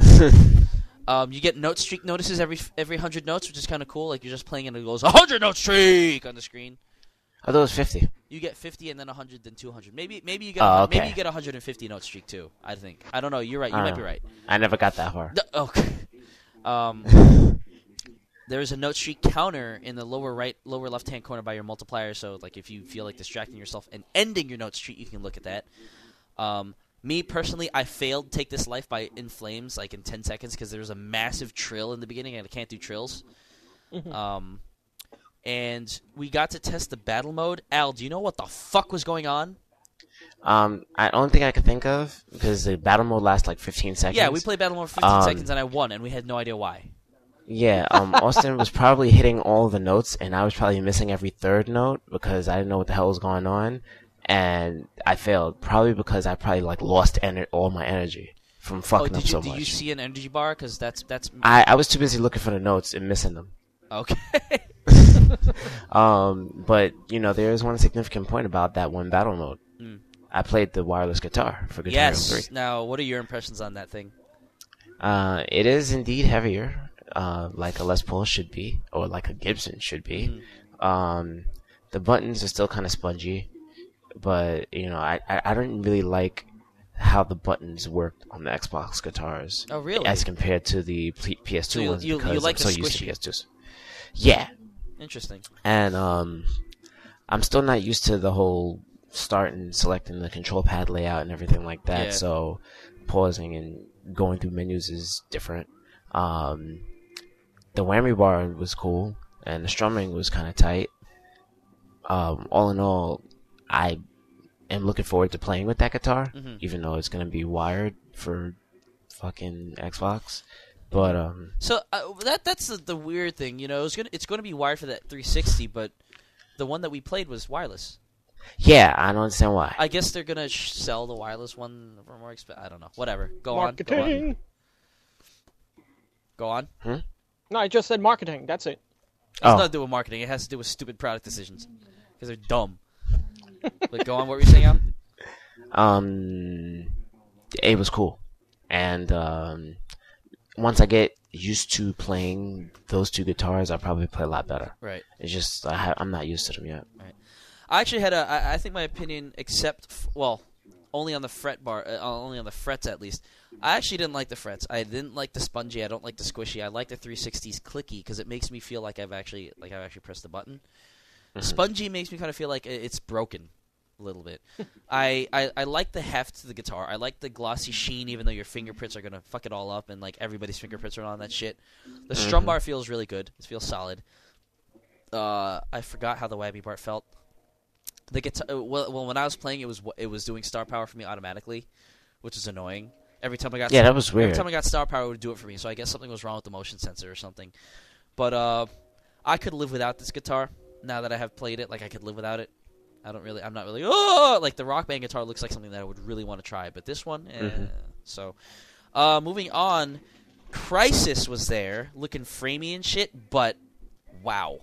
um, you get note streak notices every every hundred notes, which is kind of cool. Like you're just playing and it goes a hundred note streak on the screen. I thought it was fifty. You get fifty and then a hundred, then two hundred. Maybe maybe you get Oh, a, okay. maybe you get a hundred and fifty note streak too. I think. I don't know. You're right. You I might don't be know. right. I never got that far. No, okay. Um, there is a note streak counter in the lower right, lower left hand corner by your multiplier. So, like, if you feel like distracting yourself and ending your note streak, you can look at that. Um, me personally, I failed Take This Life by In Flames like in ten seconds because there was a massive trill in the beginning and I can't do trills. Mhm. Um, and we got to test the battle mode. Al, do you know what the fuck was going on? Um, I only thing I could think of because the battle mode lasts like fifteen seconds. Yeah, we played battle mode for fifteen Um, seconds and I won, and we had no idea why. Yeah, um, Austin was probably hitting all the notes, and I was probably missing every third note because I didn't know what the hell was going on, and I failed probably because I probably like lost ener- all my energy from Oh, fucking did up you so did much. you see an energy bar? Because that's that's I I was too busy looking for the notes and missing them. okay. Um, but you know there is one significant point about that one battle mode. Mm. I played the wireless guitar for Guitar Yes. Hero three. Now, what are your impressions on that thing? Uh, it is indeed heavier, uh, like a Les Paul should be, or like a Gibson should be. Mhm. Um, the buttons are still kind of spongy, but you know, I, I I don't really like how the buttons worked on the Xbox guitars Oh, really? as compared to the P- PS2 So you- ones you- you because like I'm the so used to squishy? P S twos. Yeah, Interesting. and um, I'm still not used to the whole start and selecting the control pad layout and everything like that. Yeah. So pausing and going through menus is different. Um, the whammy bar was cool, and the strumming was kind of tight. Um, all in all, I am looking forward to playing with that guitar, Mhm. even though it's gonna be wired for fucking Xbox. But um, So uh, that that's the, the weird thing, you know. It's gonna it's going to be wired for that three sixty, but the one that we played was wireless. yeah, I don't understand why. I guess they're gonna sh- sell the wireless one for more expensive. I don't know. Whatever. Go on. Go on. Marketing. Go on. No, I just said marketing. That's it. It has Oh. nothing to do with marketing. It has to do with stupid product decisions because they're dumb. But go on. What were you saying, Al? Um, it was cool, and um, once I get used to playing those two guitars, I'll probably play a lot better. Right. It's just I ha- I'm not used to them yet. I actually had a. I, I think my opinion, except f- well, only on the fret bar, uh, only on the frets at least. I actually didn't like the frets. I didn't like the spongy. I don't like the squishy. I like the three sixties clicky because it makes me feel like I've actually like I've actually pressed the button. Mhm. Spongy makes me kind of feel like i- it's broken a little bit. I, I I like the heft to the guitar. I like the glossy sheen, even though your fingerprints are gonna fuck it all up, and like everybody's fingerprints are on that shit. The strum Mhm. bar feels really good. It feels solid. Uh, I forgot how the whammy part felt. The guitar. uh, Well, well, when I was playing, it was it was doing star power for me automatically, which is annoying. Every time I got Yeah, that was every weird. time I got star power, it would do it for me. So I guess something was wrong with the motion sensor or something. But uh, I could live without this guitar now that I have played it. Like, I could live without it. I don't really, I'm not really, oh! Like, the Rock Band guitar looks like something that I would really want to try. But this one, eh. Mm-hmm. So, uh, moving on, Crysis was there, looking framey and shit, but wow.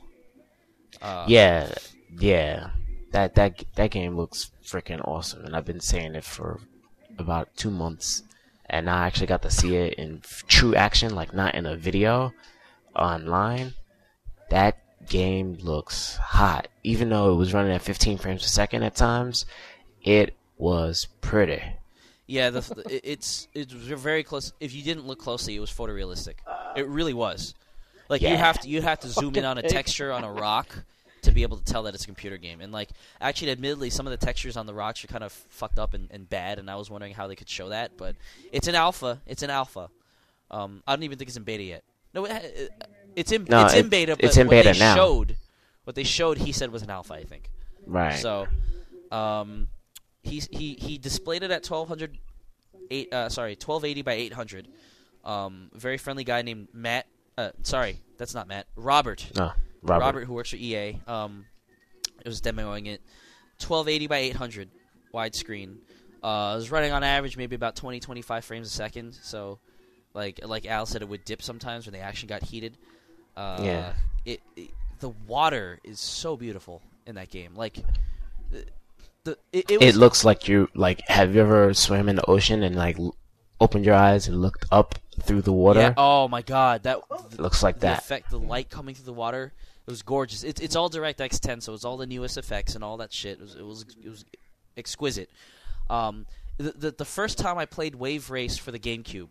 Uh, Yeah, yeah. That that that game looks freaking awesome, and I've been saying it for about two months, and I actually got to see it in f- true action, like not in a video online. That game looks hot, even though it was running at fifteen frames a second at times. It was pretty. Yeah, the, the, it's it's very close. If you didn't look closely, it was photorealistic. It really was. Like you Yeah. have to you have to zoom in on a texture on a rock to be able to tell that it's a computer game. And like, actually, admittedly, some of the textures on the rocks are kind of fucked up and, and bad. And I was wondering how they could show that. But it's an alpha. It's an alpha. Um, I don't even think it's in beta yet. No, it, it's in No, it's in it- beta. But it's in what beta they now. Showed, what they showed, he said was an alpha. I think. Right. So, um, he he he displayed it at twelve hundred. Eight, uh, sorry, twelve eighty by eight hundred. Um, very friendly guy named Matt. Uh, sorry, that's not Matt. Robert. no, Robert. Robert, who works for E A. Um, it was demoing it. twelve eighty by eight hundred, widescreen. Uh, it was running on average maybe about twenty, twenty-five frames a second. So, like like Al said, it would dip sometimes when the action got heated. Uh, Yeah. It, it the water is so beautiful in that game. Like. The, the, it, it, was, It looks like you like. Have you ever swam in the ocean and like l- opened your eyes and looked up through the water? Yeah, oh my god, that It looks like the that. effect, the light coming through the water, it was gorgeous. It's it's all DirectX ten, so it's all the newest effects and all that shit. It was it was, it was exquisite. Um, the, the the first time I played Wave Race for the GameCube,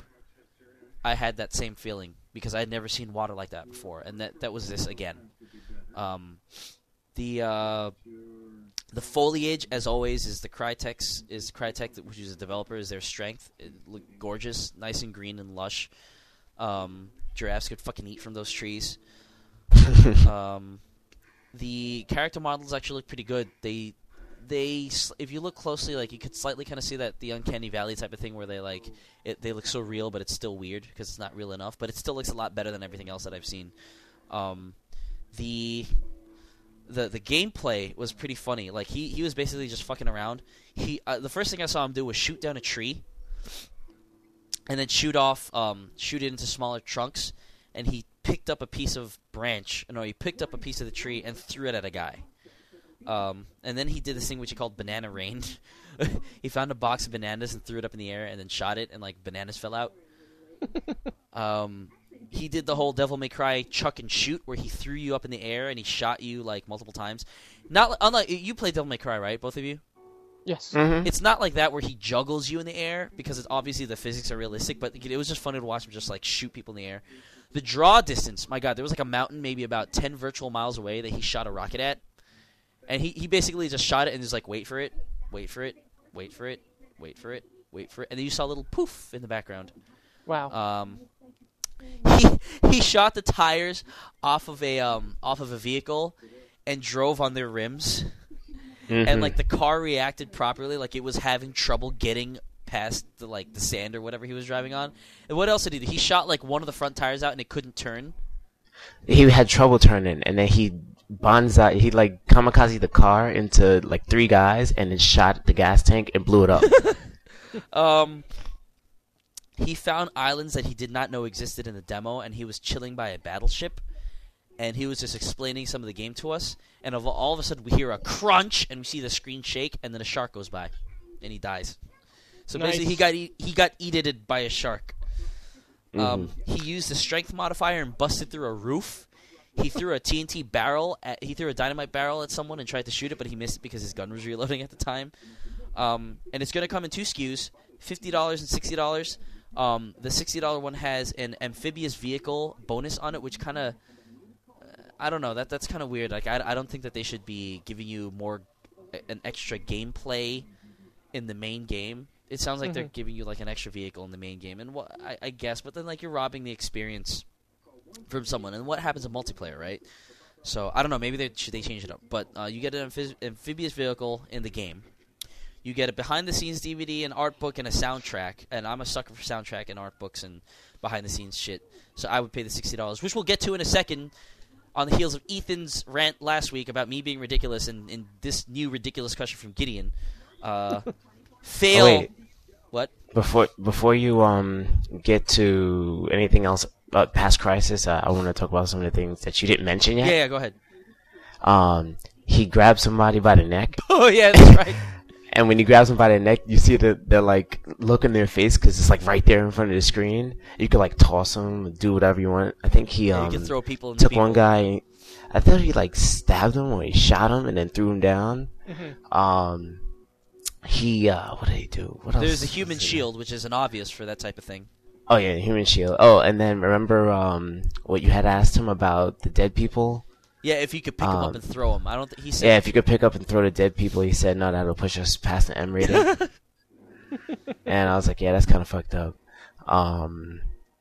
I had that same feeling because I had never seen water like that before, and that that was this again. Um, the uh, the foliage, as always, is the Crytek is Crytek, which is a developer, is their strength. It looked gorgeous, nice and green and lush. Um, giraffes could fucking eat from those trees. um, the character models actually look pretty good. They, they, if you look closely, like you could slightly kind of see that the Uncanny Valley type of thing, where they like it, they look so real, but it's still weird because it's not real enough. But it still looks a lot better than everything else that I've seen. Um, the the the gameplay was pretty funny. Like he, he was basically just fucking around. He uh, the first thing I saw him do was shoot down a tree, and then shoot off, um, shoot it into smaller chunks. And he picked up a piece of branch, no, he picked up a piece of the tree and threw it at a guy. Um, and then he did this thing which he called banana rain. He found a box of bananas and threw it up in the air, and then shot it, and like bananas fell out. um. He did the whole Devil May Cry chuck and shoot, where he threw you up in the air and he shot you like multiple times. Not unlike you played Devil May Cry, right? Both of you. Yes. Mm-hmm. It's not like that where he juggles you in the air because it's obviously the physics are realistic. But it was just funny to watch him just like shoot people in the air. The draw distance, my God, there was like a mountain maybe about ten virtual miles away that he shot a rocket at, and he he basically just shot it and just like wait for it, wait for it, wait for it, wait for it, wait for it, and then you saw a little poof in the background. Wow. Um. He he shot the tires off of a um off of a vehicle and drove on their rims, Mm-hmm. and like the car reacted properly, like it was having trouble getting past the like the sand or whatever he was driving on. And what else did he do? He shot like one of the front tires out and it couldn't turn. He had trouble turning, and then he bonsai. He like kamikaze the car into like three guys, and then shot the gas tank and blew it up. Um. He found islands that he did not know existed in the demo, and he was chilling by a battleship, and he was just explaining some of the game to us, and of, all of a sudden we hear a crunch, and we see the screen shake, and then a shark goes by, and he dies. So Nice. basically he got eat, he got eated by a shark. Um, Mm-hmm. he used the strength modifier and busted through a roof. He threw a T N T barrel, at, he threw a dynamite barrel at someone and tried to shoot it, but he missed it because his gun was reloading at the time. Um, and it's going to come in two S K Us, fifty dollars and sixty dollars. Um, the sixty dollars one has an amphibious vehicle bonus on it, which kind of, uh, I don't know, that that's kind of weird. Like, I, I don't think that they should be giving you more, an extra gameplay in the main game. It sounds like they're Mhm. giving you like an extra vehicle in the main game, and what I, I guess, but then like you're robbing the experience from someone. And what happens in multiplayer, right? So I don't know. Maybe they should they change it up. But uh, you get an amphis- amphibious vehicle in the game. You get a behind-the-scenes D V D, an art book, and a soundtrack. And I'm a sucker for soundtrack and art books and behind-the-scenes shit. So I would pay the sixty dollars, which we'll get to in a second on the heels of Ethan's rant last week about me being ridiculous and, and this new ridiculous question from Gideon. Uh, fail. Oh, wait. What? Before before you um get to anything else uh, past Crisis, uh, I want to talk about some of the things that you didn't mention yet. Yeah, yeah, go ahead. Um, he grabbed somebody by the neck, Oh, yeah, that's right. and when he grabs them by the neck, you see the the like look in their face because it's like right there in front of the screen. You could like toss them, do whatever you want. I think he Yeah, um you can throw people in took people. one guy. I thought he like stabbed him or he shot him and then threw him down. Mhm. Um, he uh, what did he do? What else? There's a human was there? shield, which is an obvious for that type of thing. Oh yeah, human shield. Oh, and then remember um what you had asked him about the dead people? Yeah, if you could pick them up Um, and throw them. I don't. Th- he said. Yeah, if you could pick up and throw the dead people, he said no, that'll push us past the M rating. And I was like, yeah, that's kind of fucked up. Um,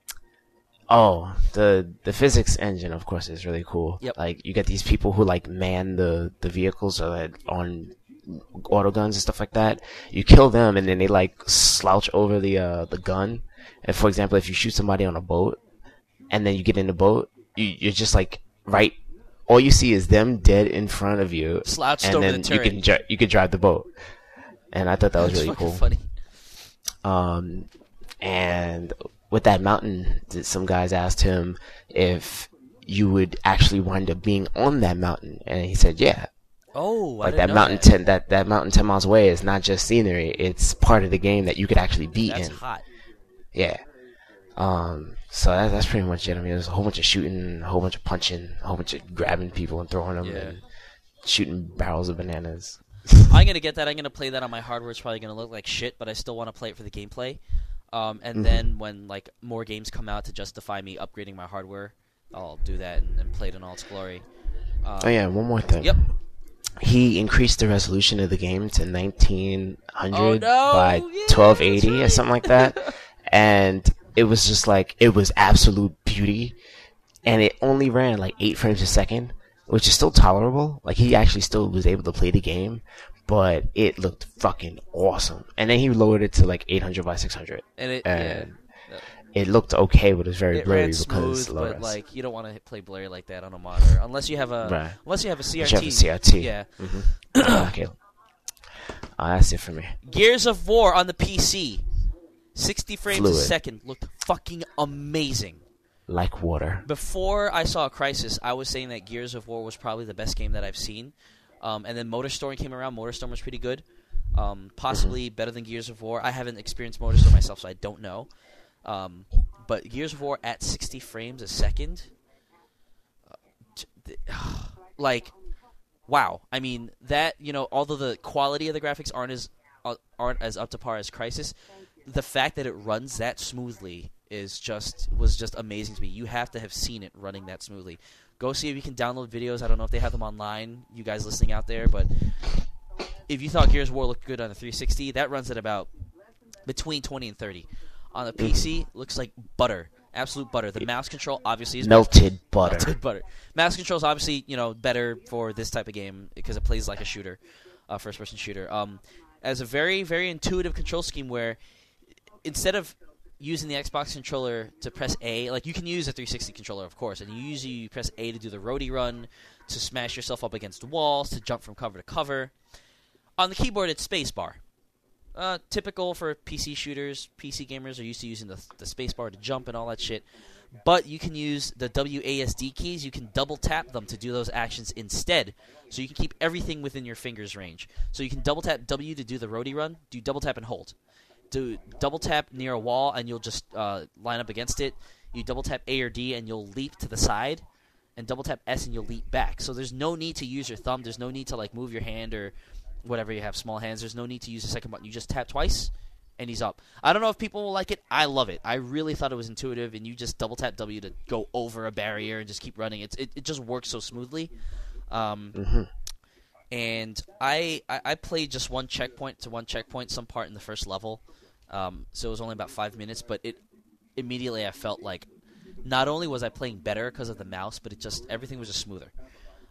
oh, the the physics engine, of course, is really cool. Yep. Like you get these people who like man the the vehicles or like, on auto guns and stuff like that. You kill them, and then they like slouch over the uh the gun. And for example, if you shoot somebody on a boat, and then you get in the boat, you you're just like right. All you see is them dead in front of you, Slouched and over then the you turret. can dri- you can drive the boat. And I thought that was That's really fucking cool. funny. Um, and with that mountain, th- some guys asked him if you would actually wind up being on that mountain, and he said, "Yeah." Oh, I Like didn't that know mountain, that. ten that that mountain ten miles away is not just scenery; it's part of the game that you could actually be That's in. hot. Yeah. Um. So that, that's pretty much it. I mean, there's a whole bunch of shooting, a whole bunch of punching, a whole bunch of grabbing people and throwing them, Yeah. and shooting barrels of bananas. I'm gonna get that. I'm gonna play that on my hardware. It's probably gonna look like shit, but I still want to play it for the gameplay. Um, and Mhm. then when like more games come out to justify me upgrading my hardware, I'll do that and, and play it in all its glory. Um, Oh yeah, one more thing. Yep. He increased the resolution of the game to nineteen hundred Oh, no! by Yeah, twelve that's eighty or right. something like that, and it was just like it was absolute beauty, and it only ran like eight frames a second, which is still tolerable. Like he actually still was able to play the game, but it looked fucking awesome. And then he lowered it to like eight hundred by six hundred, And it and yeah, it looked okay, but it was very it blurry ran because smooth, low but res. like you don't want to play blurry like that on a monitor unless you have a Right. unless you have a C R But T. you have a C R T. Yeah. Mm-hmm. Okay. Uh, that's it for me. Gears of War on the P C, sixty frames a Fluid. second, looked fucking amazing. Like water. Before I saw Crisis, I was saying that Gears of War was probably the best game that I've seen. Um, and then MotorStorm came around. MotorStorm was pretty good. Um, possibly better than Gears of War. I haven't experienced MotorStorm myself, so I don't know. Um, but Gears of War at sixty frames a second, uh, t- th- like, wow. I mean, that, you know, although the quality of the graphics aren't as uh, aren't as up to par as Crisis, the fact that it runs that smoothly is just was just amazing to me. You have to have seen it running that smoothly. Go see if you can download videos. I don't know if they have them online, you guys listening out there, but if you thought Gears of War looked good on the three sixty, that runs at about between twenty and thirty. On the P C, looks like butter. Absolute butter. The mouse control obviously is Melted butter. Melted butter. Mouse control is obviously, you know, better for this type of game because it plays like a shooter, a first-person shooter. Um, as a very, very intuitive control scheme where instead of using the Xbox controller to press A, like you can use a three sixty controller, of course, and you usually you press A to do the roadie run, to smash yourself up against walls, to jump from cover to cover. On the keyboard, it's spacebar. Uh, typical for P C shooters. P C gamers are used to using the, the spacebar to jump and all that shit. But you can use the W A S D keys. You can double tap them to do those actions instead. So you can keep everything within your fingers range. So you can double tap W to do the roadie run. Do double tap and hold. Do double tap near a wall and you'll just uh, line up against it. You double tap A or D and you'll leap to the side. And double tap S and you'll leap back. So there's no need to use your thumb. There's no need to like move your hand or whatever you have, small hands. There's no need to use the second button. You just tap twice, and he's up. I don't know if people will like it. I love it. I really thought it was intuitive, and you just double tap W to go over a barrier and just keep running. It's, it it just works so smoothly. Um, Mm-hmm. And I, I I played just one checkpoint to one checkpoint, some part in the first level. Um, so it was only about five minutes, but it immediately I felt like not only was I playing better because of the mouse, but it just everything was just smoother.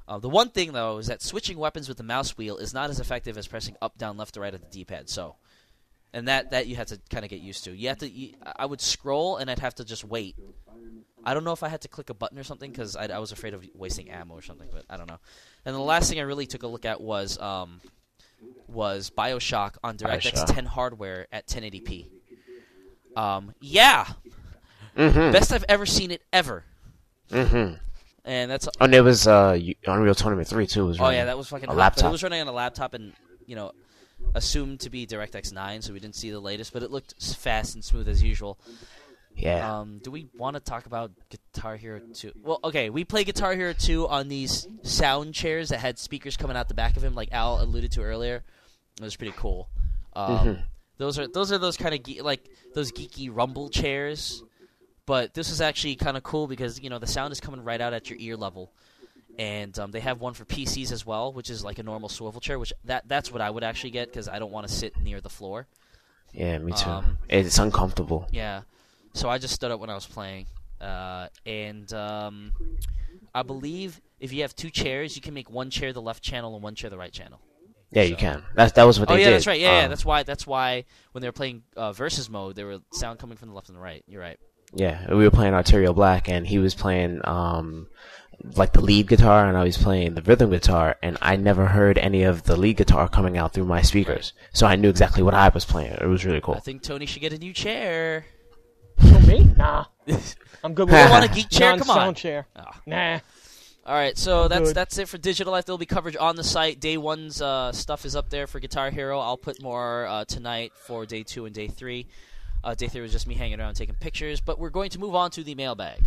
Uh, the one thing, though, is that switching weapons with the mouse wheel is not as effective as pressing up, down, left, or right at the D-pad. So, and that, that you have to kind of get used to. You have to. You, I would scroll, and I'd have to just wait. I don't know if I had to click a button or something because I, I was afraid of wasting ammo or something, but I don't know. And the last thing I really took a look at was um, was BioShock on DirectX BioShock. ten hardware at ten eighty p. Um, yeah, Mm-hmm. best I've ever seen it ever. Mm-hmm. And that's Oh, and it was uh, Unreal Tournament three too. Was oh running yeah, that was fucking a hot. laptop. But it was running on a laptop, and you know, assumed to be DirectX nine, so we didn't see the latest. But it looked s- fast and smooth as usual. Yeah. Um, do we want to talk about Guitar Hero two? Well, okay, we played Guitar Hero two on these sound chairs that had speakers coming out the back of him, like Al alluded to earlier. It was pretty cool. Um, Mhm. Those are those are those kind of ge- like those geeky rumble chairs, but this is actually kind of cool because you know the sound is coming right out at your ear level, and um, they have one for P Cs as well, which is like a normal swivel chair. Which that that's what I would actually get because I don't want to sit near the floor. Yeah, me too. um, It's uncomfortable. Yeah, so I just stood up when I was playing, uh, and um, I believe if you have two chairs, you can make one chair the left channel and one chair the right channel. Yeah, you So- can. That that was what Oh they yeah, did. that's right. Yeah, yeah, Um, that's why. That's why when they were playing uh, versus mode, there were sound coming from the left and the right. You're right. Yeah, we were playing Arterial Black, and he was playing um, like the lead guitar, and I was playing the rhythm guitar, and I never heard any of the lead guitar coming out through my speakers, so I knew exactly what I was playing. It was really I cool. think Tony should get a new chair. Who, me? Nah. I'm good with You that. want a geek chair? Come on. Non-sound chair. Ah. Nah. All right, so that's Good. that's it for Digital Life. There'll be coverage on the site. Day one's uh, stuff is up there for Guitar Hero. I'll put more uh, tonight for day two and day three. Uh, day three was just me hanging around taking pictures, but we're going to move on to the mailbag.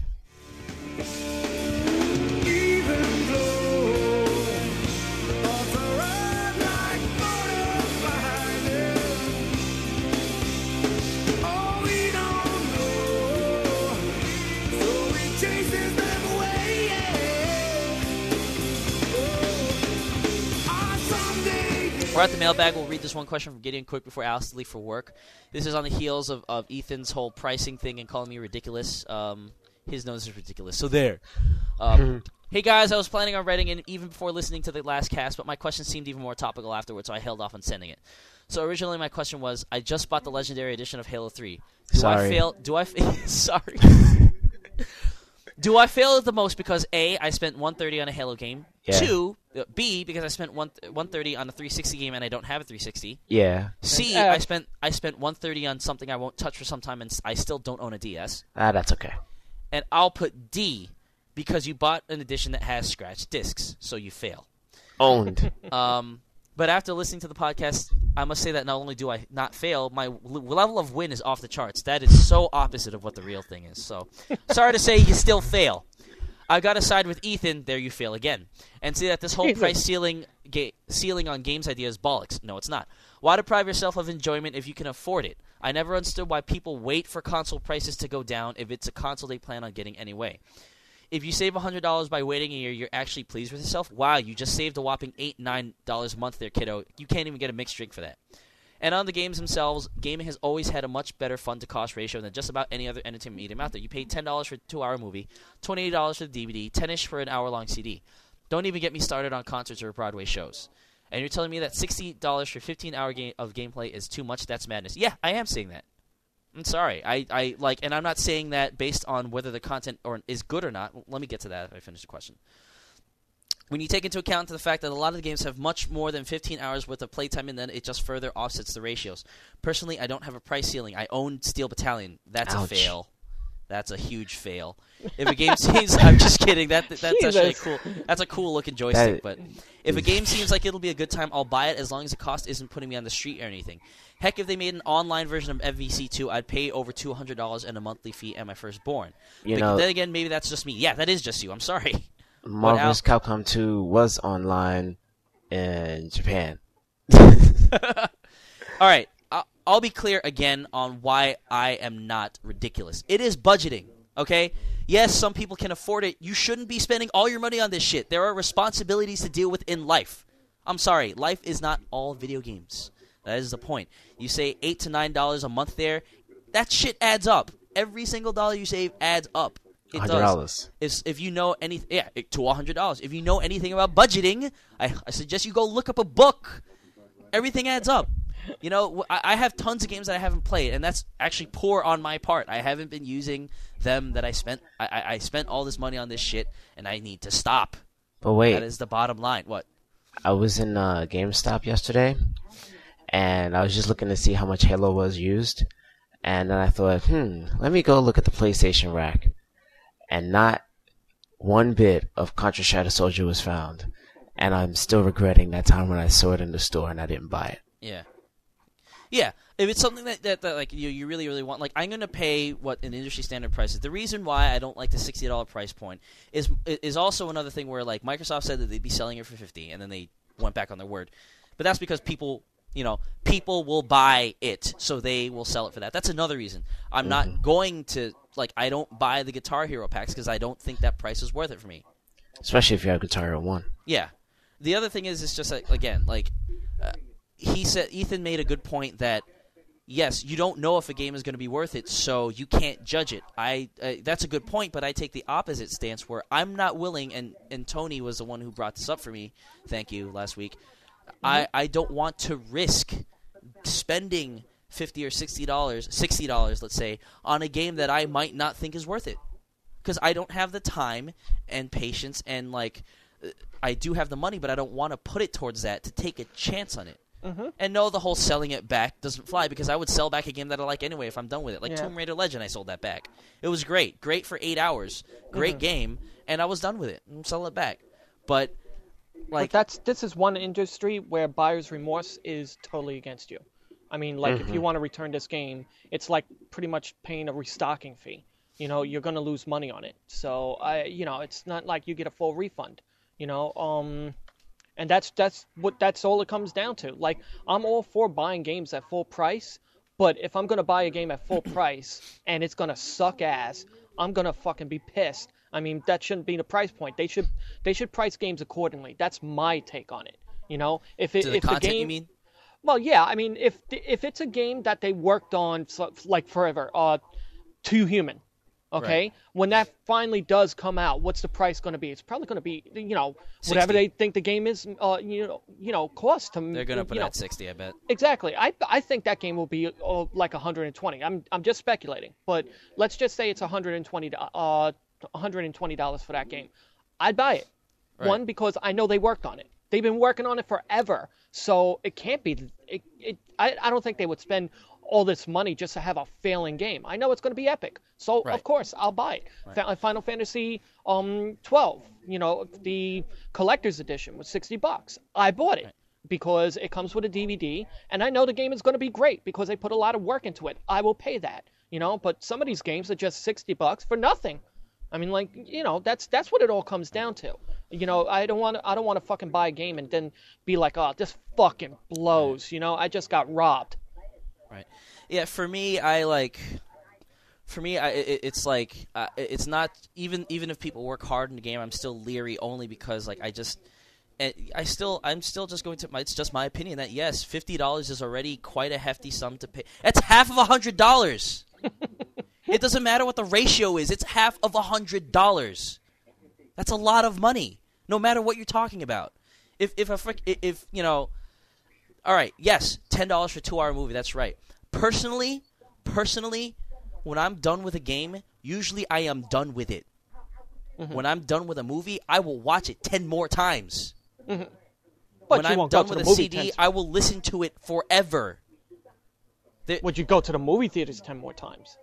We're at the mailbag. We'll read this one question from Gideon quick before Alice to leave for work. This is on the heels of, of Ethan's whole pricing thing and calling me ridiculous. Um, his nose is ridiculous. So there. Um, hey guys, I was planning on writing in even before listening to the last cast, but my question seemed even more topical afterwards, so I held off on sending it. So originally my question was, I just bought the Legendary Edition of Halo three. Do Sorry. I fail? Do I? Fa- Sorry. Do I fail at the most because A, I spent one hundred thirty dollars on a Halo game. Yeah. Two, uh, B, because I spent one one hundred thirty dollars on a three sixty game and I don't have a three sixty. Yeah. C, And F. I spent I spent one hundred thirty dollars on something I won't touch for some time and s- I still don't own a D S. Ah, that's okay. And I'll put D because you bought an edition that has scratched discs, so you fail. Owned. Um, but after listening to the podcast, I must say that not only do I not fail, my l- level of win is off the charts. That is so opposite of what the real thing is. So, sorry to say, you still fail. I got to side with Ethan. There you fail again. And say that this whole Ethan. price ceiling ga- ceiling on games idea is bollocks. No, it's not. Why deprive yourself of enjoyment if you can afford it? I never understood why people wait for console prices to go down if it's a console they plan on getting anyway. If you save one hundred dollars by waiting a year, you're actually pleased with yourself? Wow, you just saved a whopping eight dollars, nine dollars a month there, kiddo. You can't even get a mixed drink for that. And on the games themselves, gaming has always had a much better fun-to-cost ratio than just about any other entertainment medium out there. You pay ten dollars for a two-hour movie, twenty-eight dollars for the D V D, ten-ish for an hour-long C D. Don't even get me started on concerts or Broadway shows. And you're telling me that sixty dollars for fifteen hours game of gameplay is too much? That's madness. Yeah, I am saying that. I'm sorry. I, I like, and I'm not saying that based on whether the content or is good or not. Let me get to that if I finish the question. When you take into account the fact that a lot of the games have much more than fifteen hours worth of playtime, and then it just further offsets the ratios. Personally, I don't have a price ceiling. I own Steel Battalion. That's Ouch. a fail. That's a huge fail. If a game seems, I'm just kidding. That that's actually Jesus. cool. That's a cool looking joystick. That- But if a game seems like it'll be a good time, I'll buy it as long as the cost isn't putting me on the street or anything. Heck, if they made an online version of F V C two, I'd pay over two hundred dollars and a monthly fee and my firstborn. You but know, then again, maybe that's just me. Yeah, that is just you. I'm sorry. Marvel vs. Capcom two was online in Japan. All right, I'll, I'll be clear again on why I am not ridiculous. It is budgeting, okay? Yes, some people can afford it. You shouldn't be spending all your money on this shit. There are responsibilities to deal with in life. I'm sorry, life is not all video games. That is the point. You say eight to nine dollars a month there. That shit adds up. Every single dollar you save adds up. It hundred does. dollars. Is if you know anything, yeah, it- to one hundred dollars. If you know anything about budgeting, I, I suggest you go look up a book. Everything adds up. You know, I, I have tons of games that I haven't played, and that's actually poor on my part. I haven't been using them that I spent. I, I, I spent all this money on this shit, and I need to stop. But wait, That is the bottom line. What? I was in uh, GameStop yesterday, and I was just looking to see how much Halo was used, and then I thought, hmm, let me go look at the PlayStation rack, and not one bit of Contra Shadow Soldier was found, and I'm still regretting that time when I saw it in the store and I didn't buy it. Yeah. Yeah, if it's something that, that, that like you you really really want, like I'm gonna pay what an industry standard price is. The reason why I don't like the sixty dollar price point is is also another thing where like Microsoft said that they'd be selling it for fifty, and then they went back on their word. But that's because people, you know, people will buy it, so they will sell it for that. That's another reason. I'm mm-hmm. not going to like I don't buy the Guitar Hero packs because I don't think that price is worth it for me. Especially if you have Guitar Hero one. Yeah. The other thing is, it's just like, again, like. Uh, He said Ethan made a good point that yes, you don't know if a game is going to be worth it, so you can't judge it. I uh, that's a good point, but I take the opposite stance where I'm not willing, and, and Tony was the one who brought this up for me. Thank you last week. Mm-hmm. I, I don't want to risk spending fifty or sixty dollars, sixty dollars, let's say, on a game that I might not think is worth it, because I don't have the time and patience, and like I do have the money, but I don't want to put it towards that to take a chance on it. Mm-hmm. And no, the whole selling it back doesn't fly, because I would sell back a game that I like anyway if I'm done with it. Like yeah. Tomb Raider Legend, I sold that back. It was great. Great for eight hours. Great mm-hmm. game. And I was done with it. And sell it back. But, like... But that's, this is one industry where buyer's remorse is totally against you. I mean, like, mm-hmm. if you want to return this game, it's like pretty much paying a restocking fee. You know, you're going to lose money on it. So, I, you know, it's not like you get a full refund. You know, um... And that's that's what that's all it comes down to. Like, I'm all for buying games at full price, but if I'm gonna buy a game at full price and it's gonna suck ass, I'm gonna fucking be pissed. I mean, that shouldn't be the price point. They should they should price games accordingly. That's my take on it. You know, if it to the if content, the game, you mean? Well, yeah. I mean, if if it's a game that they worked on so, like forever, uh, Too Human. Okay, right. When that finally does come out, what's the price going to be? It's probably going to be, you know, whatever sixty. they think the game is, uh, you know, you know, cost to. They're going to put you it know. at sixty, I bet. Exactly. I I think that game will be uh, like one hundred twenty. I'm I'm just speculating, but let's just say it's one hundred twenty uh one hundred twenty dollars for that game. I'd buy it. Right. One, because I know they worked on it. They've been working on it forever, so it can't be. It, it I I don't think they would spend all this money just to have a failing game. I know it's going to be epic, so right. of course I'll buy it. Right. Final Fantasy um twelve, you know, the collector's edition was sixty bucks. I bought it right. because it comes with a D V D, and I know the game is going to be great because they put a lot of work into it. I will pay that, you know. But some of these games are just sixty bucks for nothing. I mean, like, you know, that's that's what it all comes down to. You know, I don't want to I don't want to fucking buy a game and then be like, oh, this fucking blows. You know, I just got robbed. Right. Yeah, for me, I like. For me, I, it, it's like uh, it's not even even if people work hard in the game, I'm still leery only because like I just, I still I'm still just going to. It's just my opinion that yes, fifty dollars is already quite a hefty sum to pay. That's half of a hundred dollars. It doesn't matter what the ratio is. It's half of a hundred dollars. That's a lot of money, no matter what you're talking about. If if a frick, if you know. All right, yes, ten dollars for a two-hour movie, that's right. Personally, personally, when I'm done with a game, usually I am done with it. Mm-hmm. When I'm done with a movie, I will watch it ten more times. Mm-hmm. When I'm done with a C D, I will listen to it forever. The, Would you go to the movie theaters ten more times?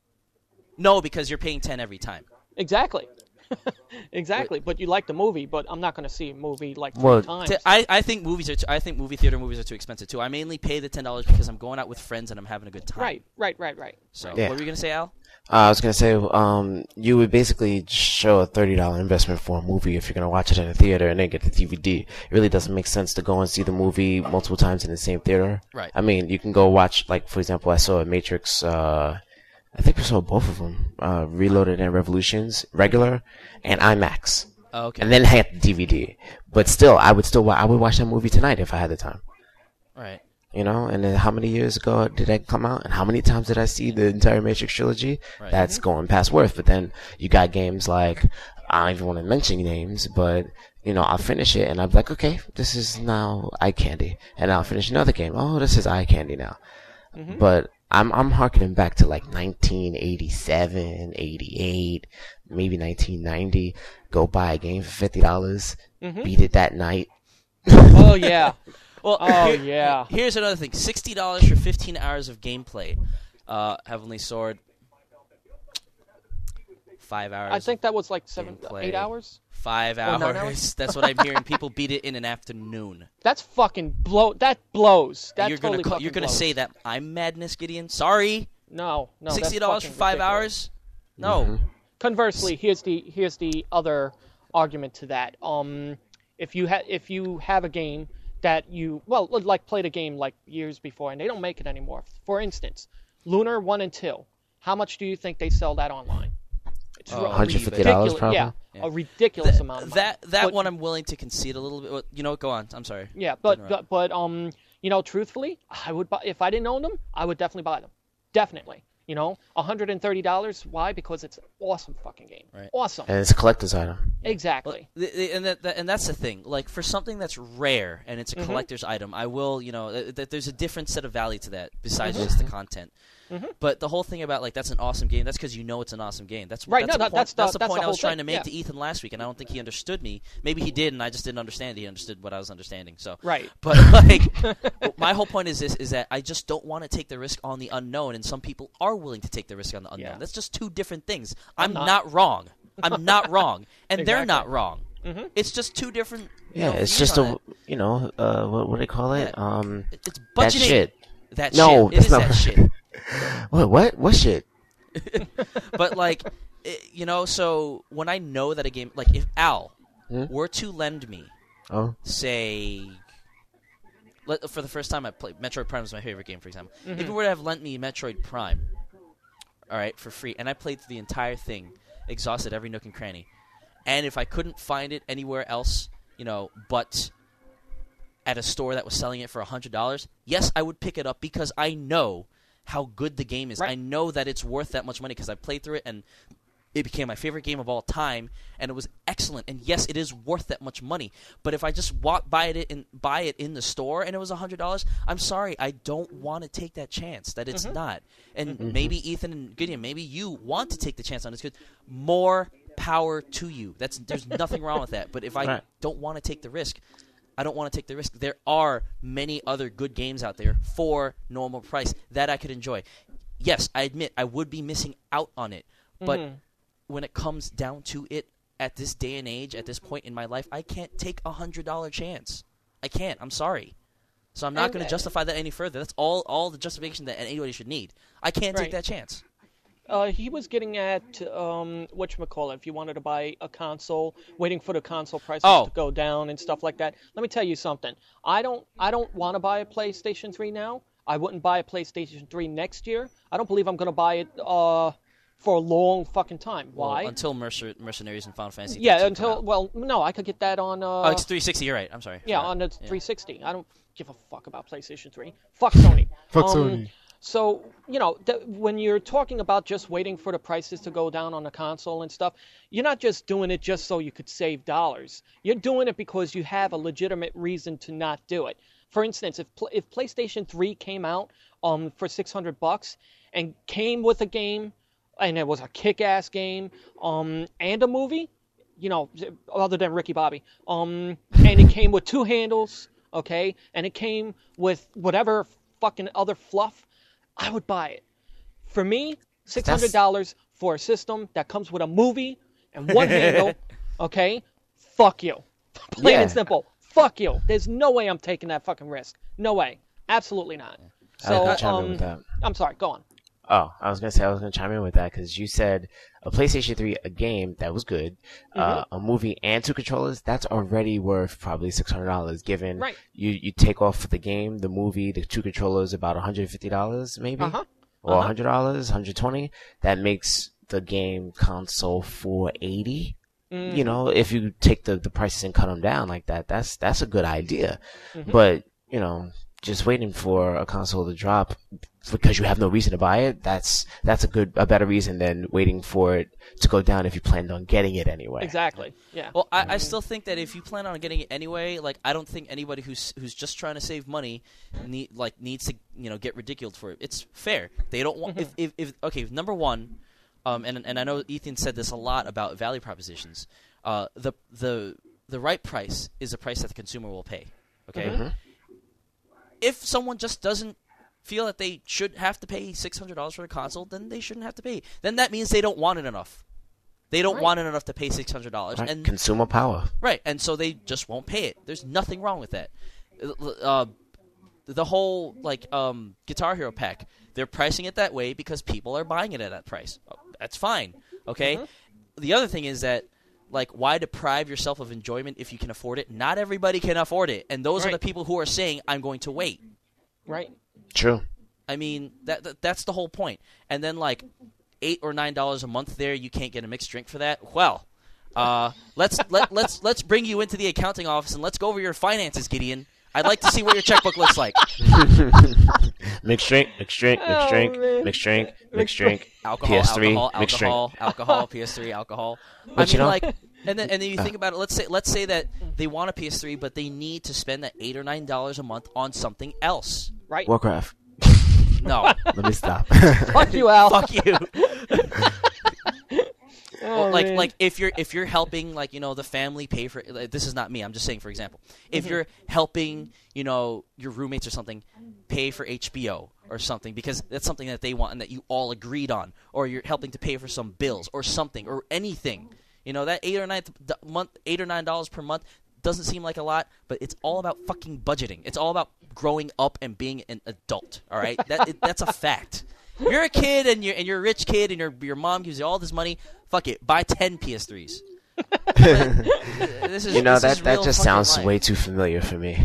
No, because you're paying ten every time. Exactly. Exactly, but you like the movie, but I'm not going to see a movie like three well, times. T- I, I think movies are. T- I think movie theater movies are too expensive too. I mainly pay the ten dollars because I'm going out with friends and I'm having a good time. Right, right, right, right. So, yeah. What were you going to say, Al? Uh, I was going to say, um, you would basically show a thirty dollars investment for a movie if you're going to watch it in a theater and then get the D V D. It really doesn't make sense to go and see the movie multiple times in the same theater. Right. I mean, you can go watch, like, for example, I saw Matrix, uh, I think we saw both of them, uh, Reloaded and Revolutions, regular, and IMAX. Oh, okay. And then had the D V D. But still, I would still, wa- I would watch that movie tonight if I had the time. Right. You know, and then how many years ago did that come out? And how many times did I see the entire Matrix trilogy? Right. That's mm-hmm. going past worth. But then you got games like, I don't even want to mention names, but, you know, I'll finish it and I'll be like, okay, this is now eye candy. And I'll finish another game. Oh, this is eye candy now. Mm-hmm. But I'm, I'm harkening back to like nineteen eighty-seven, eighty-eight, maybe nineteen ninety. Go buy a game for fifty dollars, mm-hmm. beat it that night. Oh, yeah. Well, oh here, yeah. Here's another thing: sixty dollars for fifteen hours of gameplay. Uh, Heavenly Sword, five hours. I think that was like seven, gameplay. eight hours. Five hours? hours. That's what I'm hearing. People beat it in an afternoon. That's fucking blow. That blows. That you're totally gonna fucking you're gonna blows. say that I'm madness, Gideon. Sorry. No, no. Sixty dollars for five ridiculous. hours? No. Mm-hmm. Conversely, here's the here's the other argument to that. Um, if you ha- if you have a game that you well like played a game like years before and they don't make it anymore. For instance, Lunar one and two. How much do you think they sell that online? It's Oh, one hundred fifty dollars probably. Yeah, Yeah. a ridiculous Th- amount of money. that that But- one I'm willing to concede a little bit. Well, you know, go on. I'm sorry. Yeah, but, Interrupt. but but um, you know, truthfully, I would buy if I didn't own them, I would definitely buy them. Definitely. You know, one hundred thirty dollars. Why? Because it's an awesome fucking game. Right. Awesome. And it's a collector's item. Exactly. The- the- and that, that and that's the thing. Like for something that's rare and it's a Mhm. collector's item, I will, you know, th- th- there's a different set of value to that besides Mhm. just the content. Mhm. But the whole thing about like that's an awesome game. That's because you know it's an awesome game. That's Right, That's no, the that- point, that's the- the that's point the I was whole trying to thing, make yeah. to Ethan last week, and I don't think he understood me. Maybe he did, and I just didn't understand. He understood what I was understanding. So Right. But like, my whole point is this: is that I just don't want to take the risk on the unknown, and some people are willing to take the risk on the unknown. Yeah. That's just two different things. I'm, I'm not. not. wrong. I'm not wrong, and they're Exactly. not wrong. Mhm. It's just two different. you Yeah, know, it's views just on a, it. you know, uh, what what do they call it? Yeah. Um, It- It's that budgeting. shit. That No, shit. It is that's not- that shit. What what what shit? But like, it, you know, so when I know that a game, like if Al Hmm? were to lend me, Oh, say, let, for the first time I played Metroid Prime is my favorite game, for example. If Mhm. he were to have lent me Metroid Prime, all right, for free, and I played through the entire thing, exhausted every nook and cranny, and if I couldn't find it anywhere else, you know, but at a store that was selling it for a hundred dollars, yes, I would pick it up because I know how good the game is. Right. I know that it's worth that much money because I played through it and it became my favorite game of all time, and it was excellent. And yes, it is worth that much money. But if I just walk by it and buy it in the store and it was a hundred dollars, I'm sorry, I don't want to take that chance. That it's Mhm. not. And maybe Ethan and Gideon, maybe you want to take the chance on it's good. More power to you. That's there's nothing wrong with that. But if I Right. don't want to take the risk, I don't want to take the risk. There are many other good games out there for normal price that I could enjoy. Yes, I admit I would be missing out on it, but Mhm. when it comes down to it, at this day and age, at this point in my life, I can't take a hundred dollar chance. I can't. I'm sorry. So I'm not And- going to justify that any further. That's all. All the justification that anybody should need. I can't Right. take that chance. Uh, he was getting at um, whatchamacallit, if you wanted to buy a console, waiting for the console prices Oh. to go down and stuff like that. Let me tell you something. I don't I don't want to buy a PlayStation three now. I wouldn't buy a PlayStation three next year. I don't believe I'm going to buy it uh, for a long fucking time. Why? Well, until Mercer, Mercenaries and Final Fantasy. yeah, thirteen come until, out. well, no, I could get that on... Uh, Oh, it's three sixty. You're right. I'm sorry. yeah, Forgot. on the Yeah. three sixty. I don't give a fuck about PlayStation three. Fuck Sony. Fuck Um, Sony. So, you know, th- when you're talking about just waiting for the prices to go down on the console and stuff, you're not just doing it just so you could save dollars. You're doing it because you have a legitimate reason to not do it. For instance, if pl- if PlayStation three came out um for six hundred bucks and came with a game and it was a kick-ass game um and a movie, you know, other than Ricky Bobby, um and it came with two handles, okay, and it came with whatever fucking other fluff, I would buy it. For me, six hundred dollars for a system that comes with a movie and one handle, okay? Fuck you. Plain Yeah. and simple. Fuck you. There's no way I'm taking that fucking risk. No way. Absolutely not. I So, can chime in um, with that. I'm sorry. Go on. Oh, I was gonna say I was gonna chime in with that because you said a PlayStation three, a game that was good, uh, Mm-hmm. a movie and two controllers. That's already worth probably six hundred dollars. Given Right. you you take off the game, the movie, the two controllers, about one hundred fifty dollars maybe, Uh-huh. or Uh-huh. hundred dollars, one hundred twenty. That makes the game console four eighty. Mm-hmm. You know, if you take the the prices and cut them down like that, that's that's a good idea. Mm-hmm. But you know, just waiting for a console to drop because you have no reason to buy it, that's that's a good a better reason than waiting for it to go down if you planned on getting it anyway. Exactly. Yeah. Well, I, I still think that if you plan on getting it anyway, like I don't think anybody who's who's just trying to save money need like needs to you know get ridiculed for it. It's fair. They don't want if, if if okay number one, um and and I know Ethan said this a lot about value propositions. Uh, the the the right price is a price that the consumer will pay. Okay. Mm-hmm. If someone just doesn't feel that they should have to pay six hundred dollars for a console, then they shouldn't have to pay. Then that means they don't want it enough. They don't Right. want it enough to pay six hundred dollars. Right. And Consumer power. right, and so they just won't pay it. There's nothing wrong with that. Uh, the whole like um, Guitar Hero pack, they're pricing it that way because people are buying it at that price. That's fine. Okay. Mhm. The other thing is that like why deprive yourself of enjoyment if you can afford it? Not everybody can afford it, and those are Right. the people who are saying I'm going to wait. Right. True. I mean that, that that's the whole point. And then like eight or nine dollars a month there, you can't get a mixed drink for that. Well, uh, let's let let's let's bring you into the accounting office and let's go over your finances, Gideon. I'd like to see what your checkbook looks like. Mixed drink, mixed drink, mixed Oh, drink, man. mixed drink, mixed Mixed drink, Alcohol, P S three, alcohol, mixed drink. alcohol, alcohol, P S three, alcohol. I But you mean, know- like, and then and then you Uh. think about it. Let's say let's say that they want a P S three, but they need to spend that eight or nine dollars a month on something else. Right. Warcraft. No, Let me stop. Fuck you, Al. fuck you. Oh, Well, like man. like if you're if you're helping like you know the family pay for like, this is not me, I'm just saying for example, if Mm-hmm. you're helping you know your roommates or something pay for H B O or something because that's something that they want and that you all agreed on, or you're helping to pay for some bills or something or anything, you know that eight or nine th- month eight or nine dollars per month doesn't seem like a lot, but it's all about fucking budgeting. It's all about growing up and being an adult. All right, that it, that's a fact. You're a kid and you're and you're a rich kid and your your mom gives you all this money. Fuck it, buy ten P S threes. This is, You know this that is that real just fucking sounds life. way too familiar for me.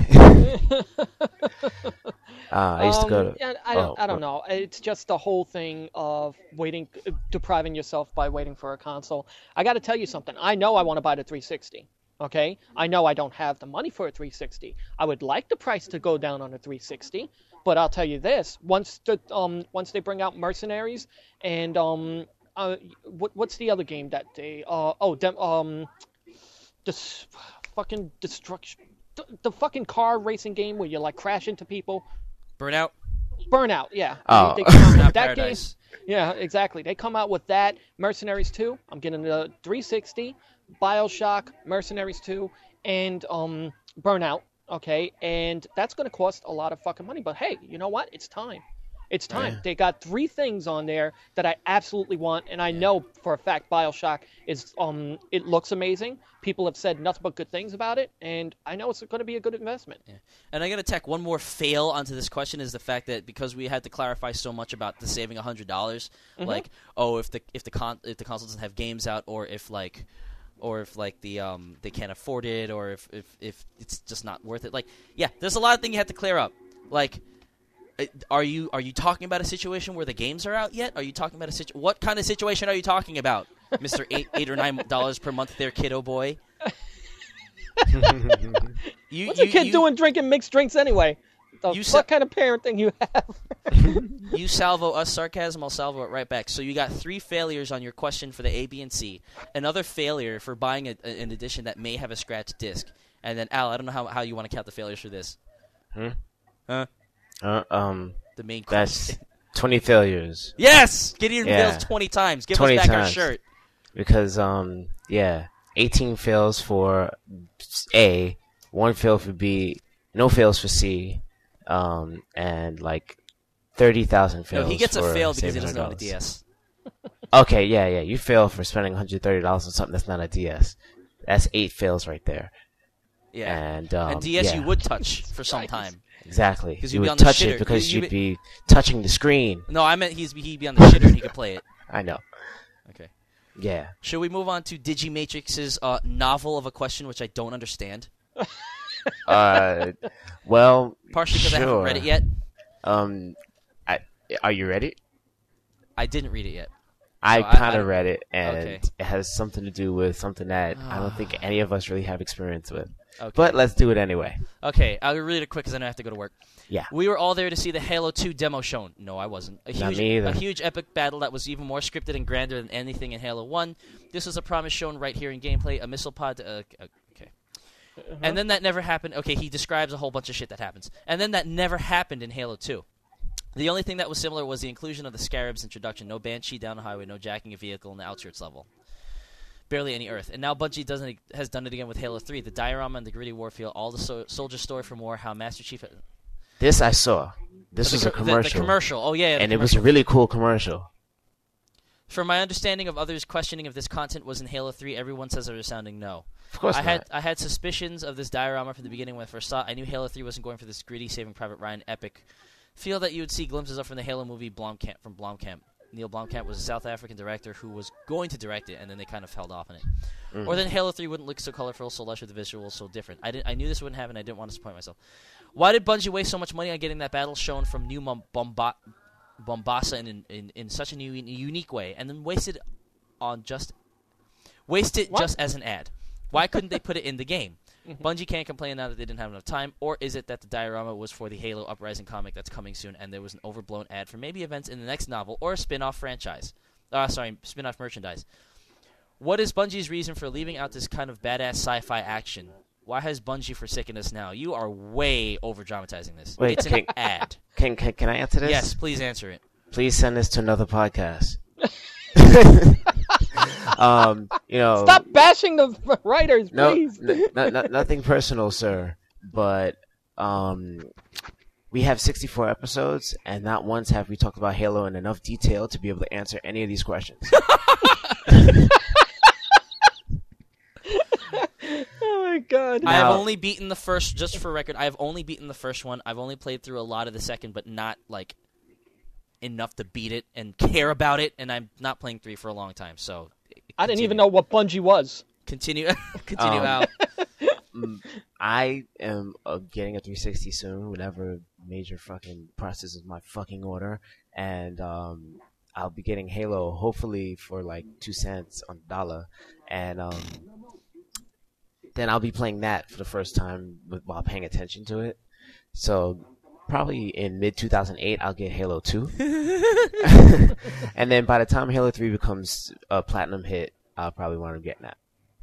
uh, I used to go Um, to. yeah, I don't, oh, I don't oh. know. It's just the whole thing of waiting, depriving yourself by waiting for a console. I got to tell you something. I know I want to buy the three sixty. Okay, I know I don't have the money for a three sixty. I would like the price to go down on a three sixty, but I'll tell you this: once the um once they bring out Mercenaries and um uh what what's the other game that they uh oh dem, um this fucking destruction the, the fucking car racing game where you like crash into people. Burnout. Burnout, yeah. Oh. They, they come out with Burnout that Paradise. game. Yeah, exactly. They come out with that. Mercenaries two. I'm getting the three sixty, BioShock, Mercenaries two, and um Burnout. Okay, and that's going to cost a lot of fucking money. But hey, you know what? It's time. It's time. Yeah. They got three things on there that I absolutely want, and I know for a fact BioShock is um it looks amazing. People have said nothing but good things about it, and I know it's going to be a good investment. And I got to tack one more fail onto this question is the fact that because we had to clarify so much about the saving a hundred dollars, Mm-hmm. like oh if the if the con if the console doesn't have games out, or if like or if like the um they can't afford it, or if if if it's just not worth it. Like yeah, there's a lot of things you have to clear up. Like uh, are you are you talking about a situation where the games are out yet? Are you talking about a situ- what kind of situation are you talking about, Mister Eight eight or nine dollars per month there, kiddo boy? you, What's you, a kid you, doing drinking mixed drinks anyway? The You what sa- kind of parenting you have? You salvo us sarcasm, I'll salvo it right back. So you got three failures on your question for the A, B, and C. Another failure for buying a, a- an edition that may have a scratched disc. And then Al, I don't know how, how you want to count the failures for this. Hmm? Huh? Uh, um, The main that's question. twenty failures Yes! Gideon Yeah. fails twenty times. Give twenty us back our times. shirt. because um yeah, eighteen fails for A, one fail for B, no fails for C, um and like thirty thousand fails. No, he gets a for fail because he saving doesn't own a one hundred D S. dollars. Okay, yeah, yeah, you fail for spending one hundred thirty dollars on something that's not a D S. That's eight fails right there. Yeah. And um, and D S yeah, you would touch for some time. exactly. 'Cause You you'd be would on the touch shitter. it because You- you'd you be touching the screen. No, I meant he's he'd be on the shitter and he could play it. I know. Okay. Yeah. Should we move on to Digimatrix's uh, novel of a question, which I don't understand? Uh, well, Partially because sure. I haven't read it yet. Um, I, are you ready? I didn't read it yet. I So I- kind I- of read it, and okay. it has something to do with something that I don't think any of us really have experience with. Okay. But let's do it anyway. Okay, I'll read it quick because I know I have to go to work. Yeah. We were all there to see the Halo two demo shown. No, I wasn't. A Not huge, me either. a huge epic battle that was even more scripted and grander than anything in Halo one. This was a promise shown right here in gameplay. A missile pod. Uh, okay. Uh-huh. And then that never happened. Okay, he describes a whole bunch of shit that happens. And then that never happened in Halo two. The only thing that was similar was the inclusion of the Scarab's introduction. No Banshee down the highway, no jacking a vehicle in the outskirts level. Barely any Earth. And now Bungie doesn't has done it again with Halo three. The diorama and the gritty warfield, all the so- soldier story from war, how Master Chief... Had, This I saw. This the, was a the- commercial. The, the commercial. Oh, yeah. yeah the and it was commercial. a really cool commercial. From my understanding of others' questioning if this content was in Halo three, everyone says a resounding no. Of course I not. had I had suspicions of this diorama from the beginning when I first saw it. I knew Halo three wasn't going for this gritty Saving Private Ryan epic feel that you would see glimpses of from the Halo movie Blomkamp, from Blomkamp. Neil Blomkamp was a South African director who was going to direct it, and then they kind of held off on it. Mm. Or then Halo three wouldn't look so colorful, so lush with the visuals, so different. I didn't. I knew this wouldn't happen. I didn't want to disappoint myself. Why did Bungie waste so much money on getting that battle shown from New Mom- Bomba- Bombasa in, in in such a new, unique way, and then waste it on just waste it What? just as an ad? Why couldn't they put it in the game? Bungie can't complain now that they didn't have enough time, or is it that the diorama was for the Halo Uprising comic that's coming soon, and there was an overblown ad for maybe events in the next novel or a spin-off franchise? Uh, sorry, spin-off merchandise. What is Bungie's reason for leaving out this kind of badass sci-fi action? Why has Bungie forsaken us now? You are way over-dramatizing this. Wait, it's can- an ad. Can, can can I answer this? Yes, please answer it. Please send this to another podcast. um, you know. Stop bashing the writers, No, please. n- n- n- nothing personal, sir. But um, we have sixty-four episodes, and not once have we talked about Halo in enough detail to be able to answer any of these questions. Oh my god. I have Now- only beaten the first, just for record, I have only beaten the first one. I've only played through a lot of the second, but not, like, enough to beat it and care about it, and I'm not playing three for a long time, so... I didn't even know what Bungie was. Continue, continue Um, out. Mm, I am uh, getting a three sixty soon, whenever major fucking processes my fucking order, and um, I'll be getting Halo hopefully for like two cents on the dollar, and um, then I'll be playing that for the first time with, while paying attention to it. So probably in mid two thousand eight, I'll get Halo two, and then by the time Halo three becomes a platinum hit, I'll probably want to get that.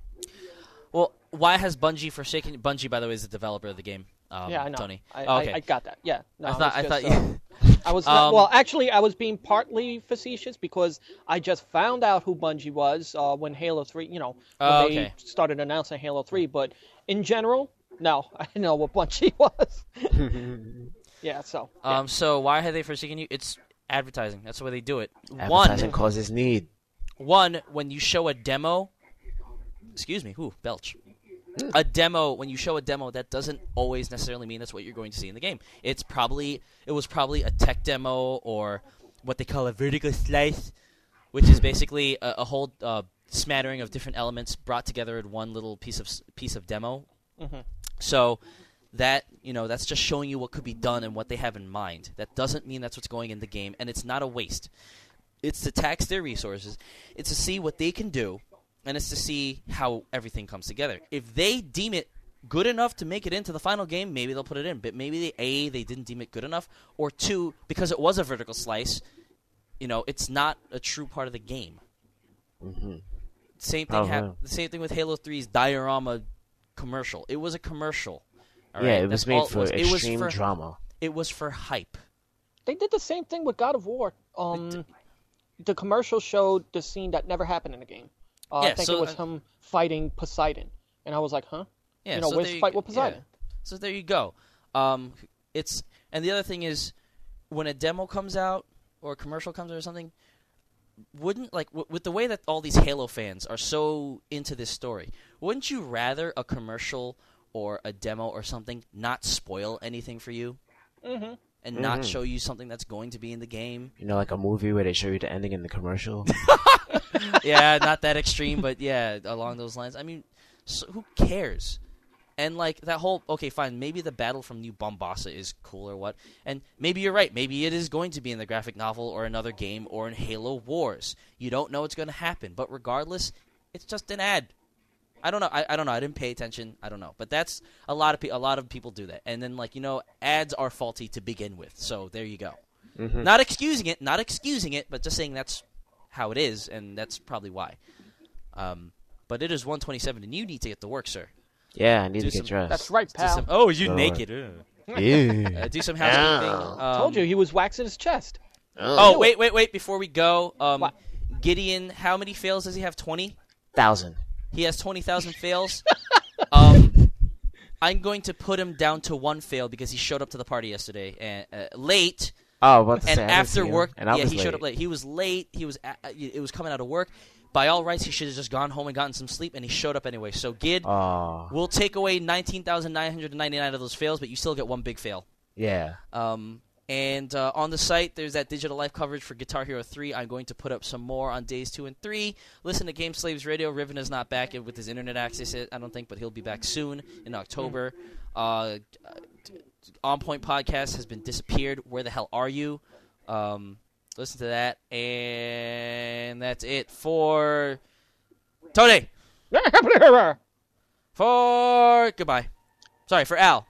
Well, why has Bungie forsaken... Bungie, by the way, is the developer of the game, um, Yeah, I know. Tony. I, Oh, okay. I, I got that. Yeah. No, I thought, I was thought just, you... uh, I was not, Um, well, actually, I was being partly facetious because I just found out who Bungie was uh, when Halo three, you know, when Oh, they okay. started announcing Halo three. But in general, no, I didn't know what Bungie was. Yeah, so. yeah. Um, so why have they forsaken you? It's advertising. That's the way they do it. Advertising One, causes need. one, when you show a demo... Excuse me, who belch. A demo, when you show a demo, that doesn't always necessarily mean that's what you're going to see in the game. It's probably, it was probably a tech demo or what they call a vertical slice, which is basically a, a whole uh, smattering of different elements brought together in one little piece of piece of demo. Mhm. So that, you know, that's just showing you what could be done and what they have in mind. That doesn't mean that's what's going in the game, and it's not a waste. It's to tax their resources. It's to see what they can do. And it's to see how everything comes together. If they deem it good enough to make it into the final game, maybe they'll put it in. But maybe they, A, they didn't deem it good enough, or two, because it was a vertical slice, you know, it's not a true part of the game. Mm-hmm. Same thing. Oh, hap- wow. The same thing with Halo three's diorama commercial. It was a commercial. all Yeah, right? it was That's made all for was. It was extreme for, drama. It was for hype. They did the same thing with God of War. Um, the commercial showed the scene that never happened in the game. Uh, Yeah, I think so, it was uh, him fighting Poseidon, and I was like, "Huh? Yeah, you know, so where's there the you fight go- with Poseidon?" yeah. So there you go. Um, it's and the other thing is, when a demo comes out or a commercial comes out or something, wouldn't like w- with the way that all these Halo fans are so into this story, wouldn't you rather a commercial or a demo or something not spoil anything for you Mm-hmm. and not Mhm. show you something that's going to be in the game? You know, like a movie where they show you the ending in the commercial. Yeah, not that extreme, but yeah, along those lines. I mean, so who cares? And like that whole okay, fine. Maybe the battle from New Bombasa is cool or what, and maybe you're right. Maybe it is going to be in the graphic novel or another game or in Halo Wars. You don't know what's going to happen, but regardless, it's just an ad. I don't know. I, I don't know. I didn't pay attention. I don't know. But that's a lot of pe- a lot of people do that. And then like you know, ads are faulty to begin with. So there you go. Mm-hmm. Not excusing it. Not excusing it. But just saying that's how it is, and that's probably why. Um, but it is one twenty-seven, and you need to get to work, sir. Yeah, I need Do to get some- dressed. That's right, Do pal. some, oh, you Lord. naked. Ugh. Yeah. Uh, do some housekeeping. Ow. Um, Told you he was waxing his chest. Oh, Do wait, wait, wait. Before we go, um, What? Gideon, how many fails does he have? twenty? Thousand. He has twenty thousand fails. um, I'm going to put him down to one fail because he showed up to the party yesterday and uh, late. Oh, about to And say, I didn't after see him. work, and I yeah, was he late. showed up late. He was late. He was at, it was coming out of work. By all rights, he should have just gone home and gotten some sleep, and he showed up anyway. So, Gid, Oh, we'll take away nineteen thousand nine hundred ninety-nine of those fails, but you still get one big fail. yeah. Um, and uh, on the site, there's that digital life coverage for Guitar Hero three. I'm going to put up some more on days two and three. Listen to Game Slaves Radio. Riven is not back with his internet access, I don't think, but he'll be back soon in October. Uh, On Point Podcast has been disappeared. Where the hell are you? Um, listen to that. And that's it for Tony. For goodbye. Sorry, for Al.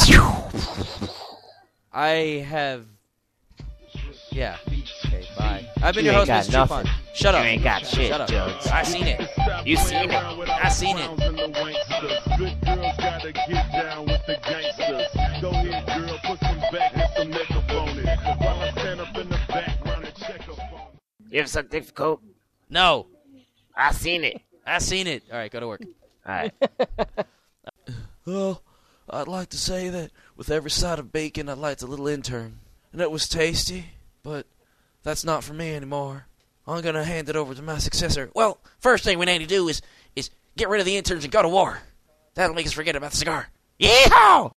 I have. Yeah. Okay, bye. I've been You your ain't host, got Mister Chupon. nothing. Shut up. You ain't got shit, Shut up. Jugs. I seen it. You seen it. I seen it. Good girls gotta get down with the gangsters. Go ahead, girl, put some back and some makeup on it. While I stand up in the background and check up on it. You ever suck dick for coke? No. I seen it. I seen it. All right, go to work. All right. Well, I'd like to say that with every side of bacon, I liked a little intern. And it was tasty, but that's not for me anymore. I'm going to hand it over to my successor. Well, first thing we need to do is, is get rid of the interns and go to war. That'll make us forget about the cigar. Yeehaw!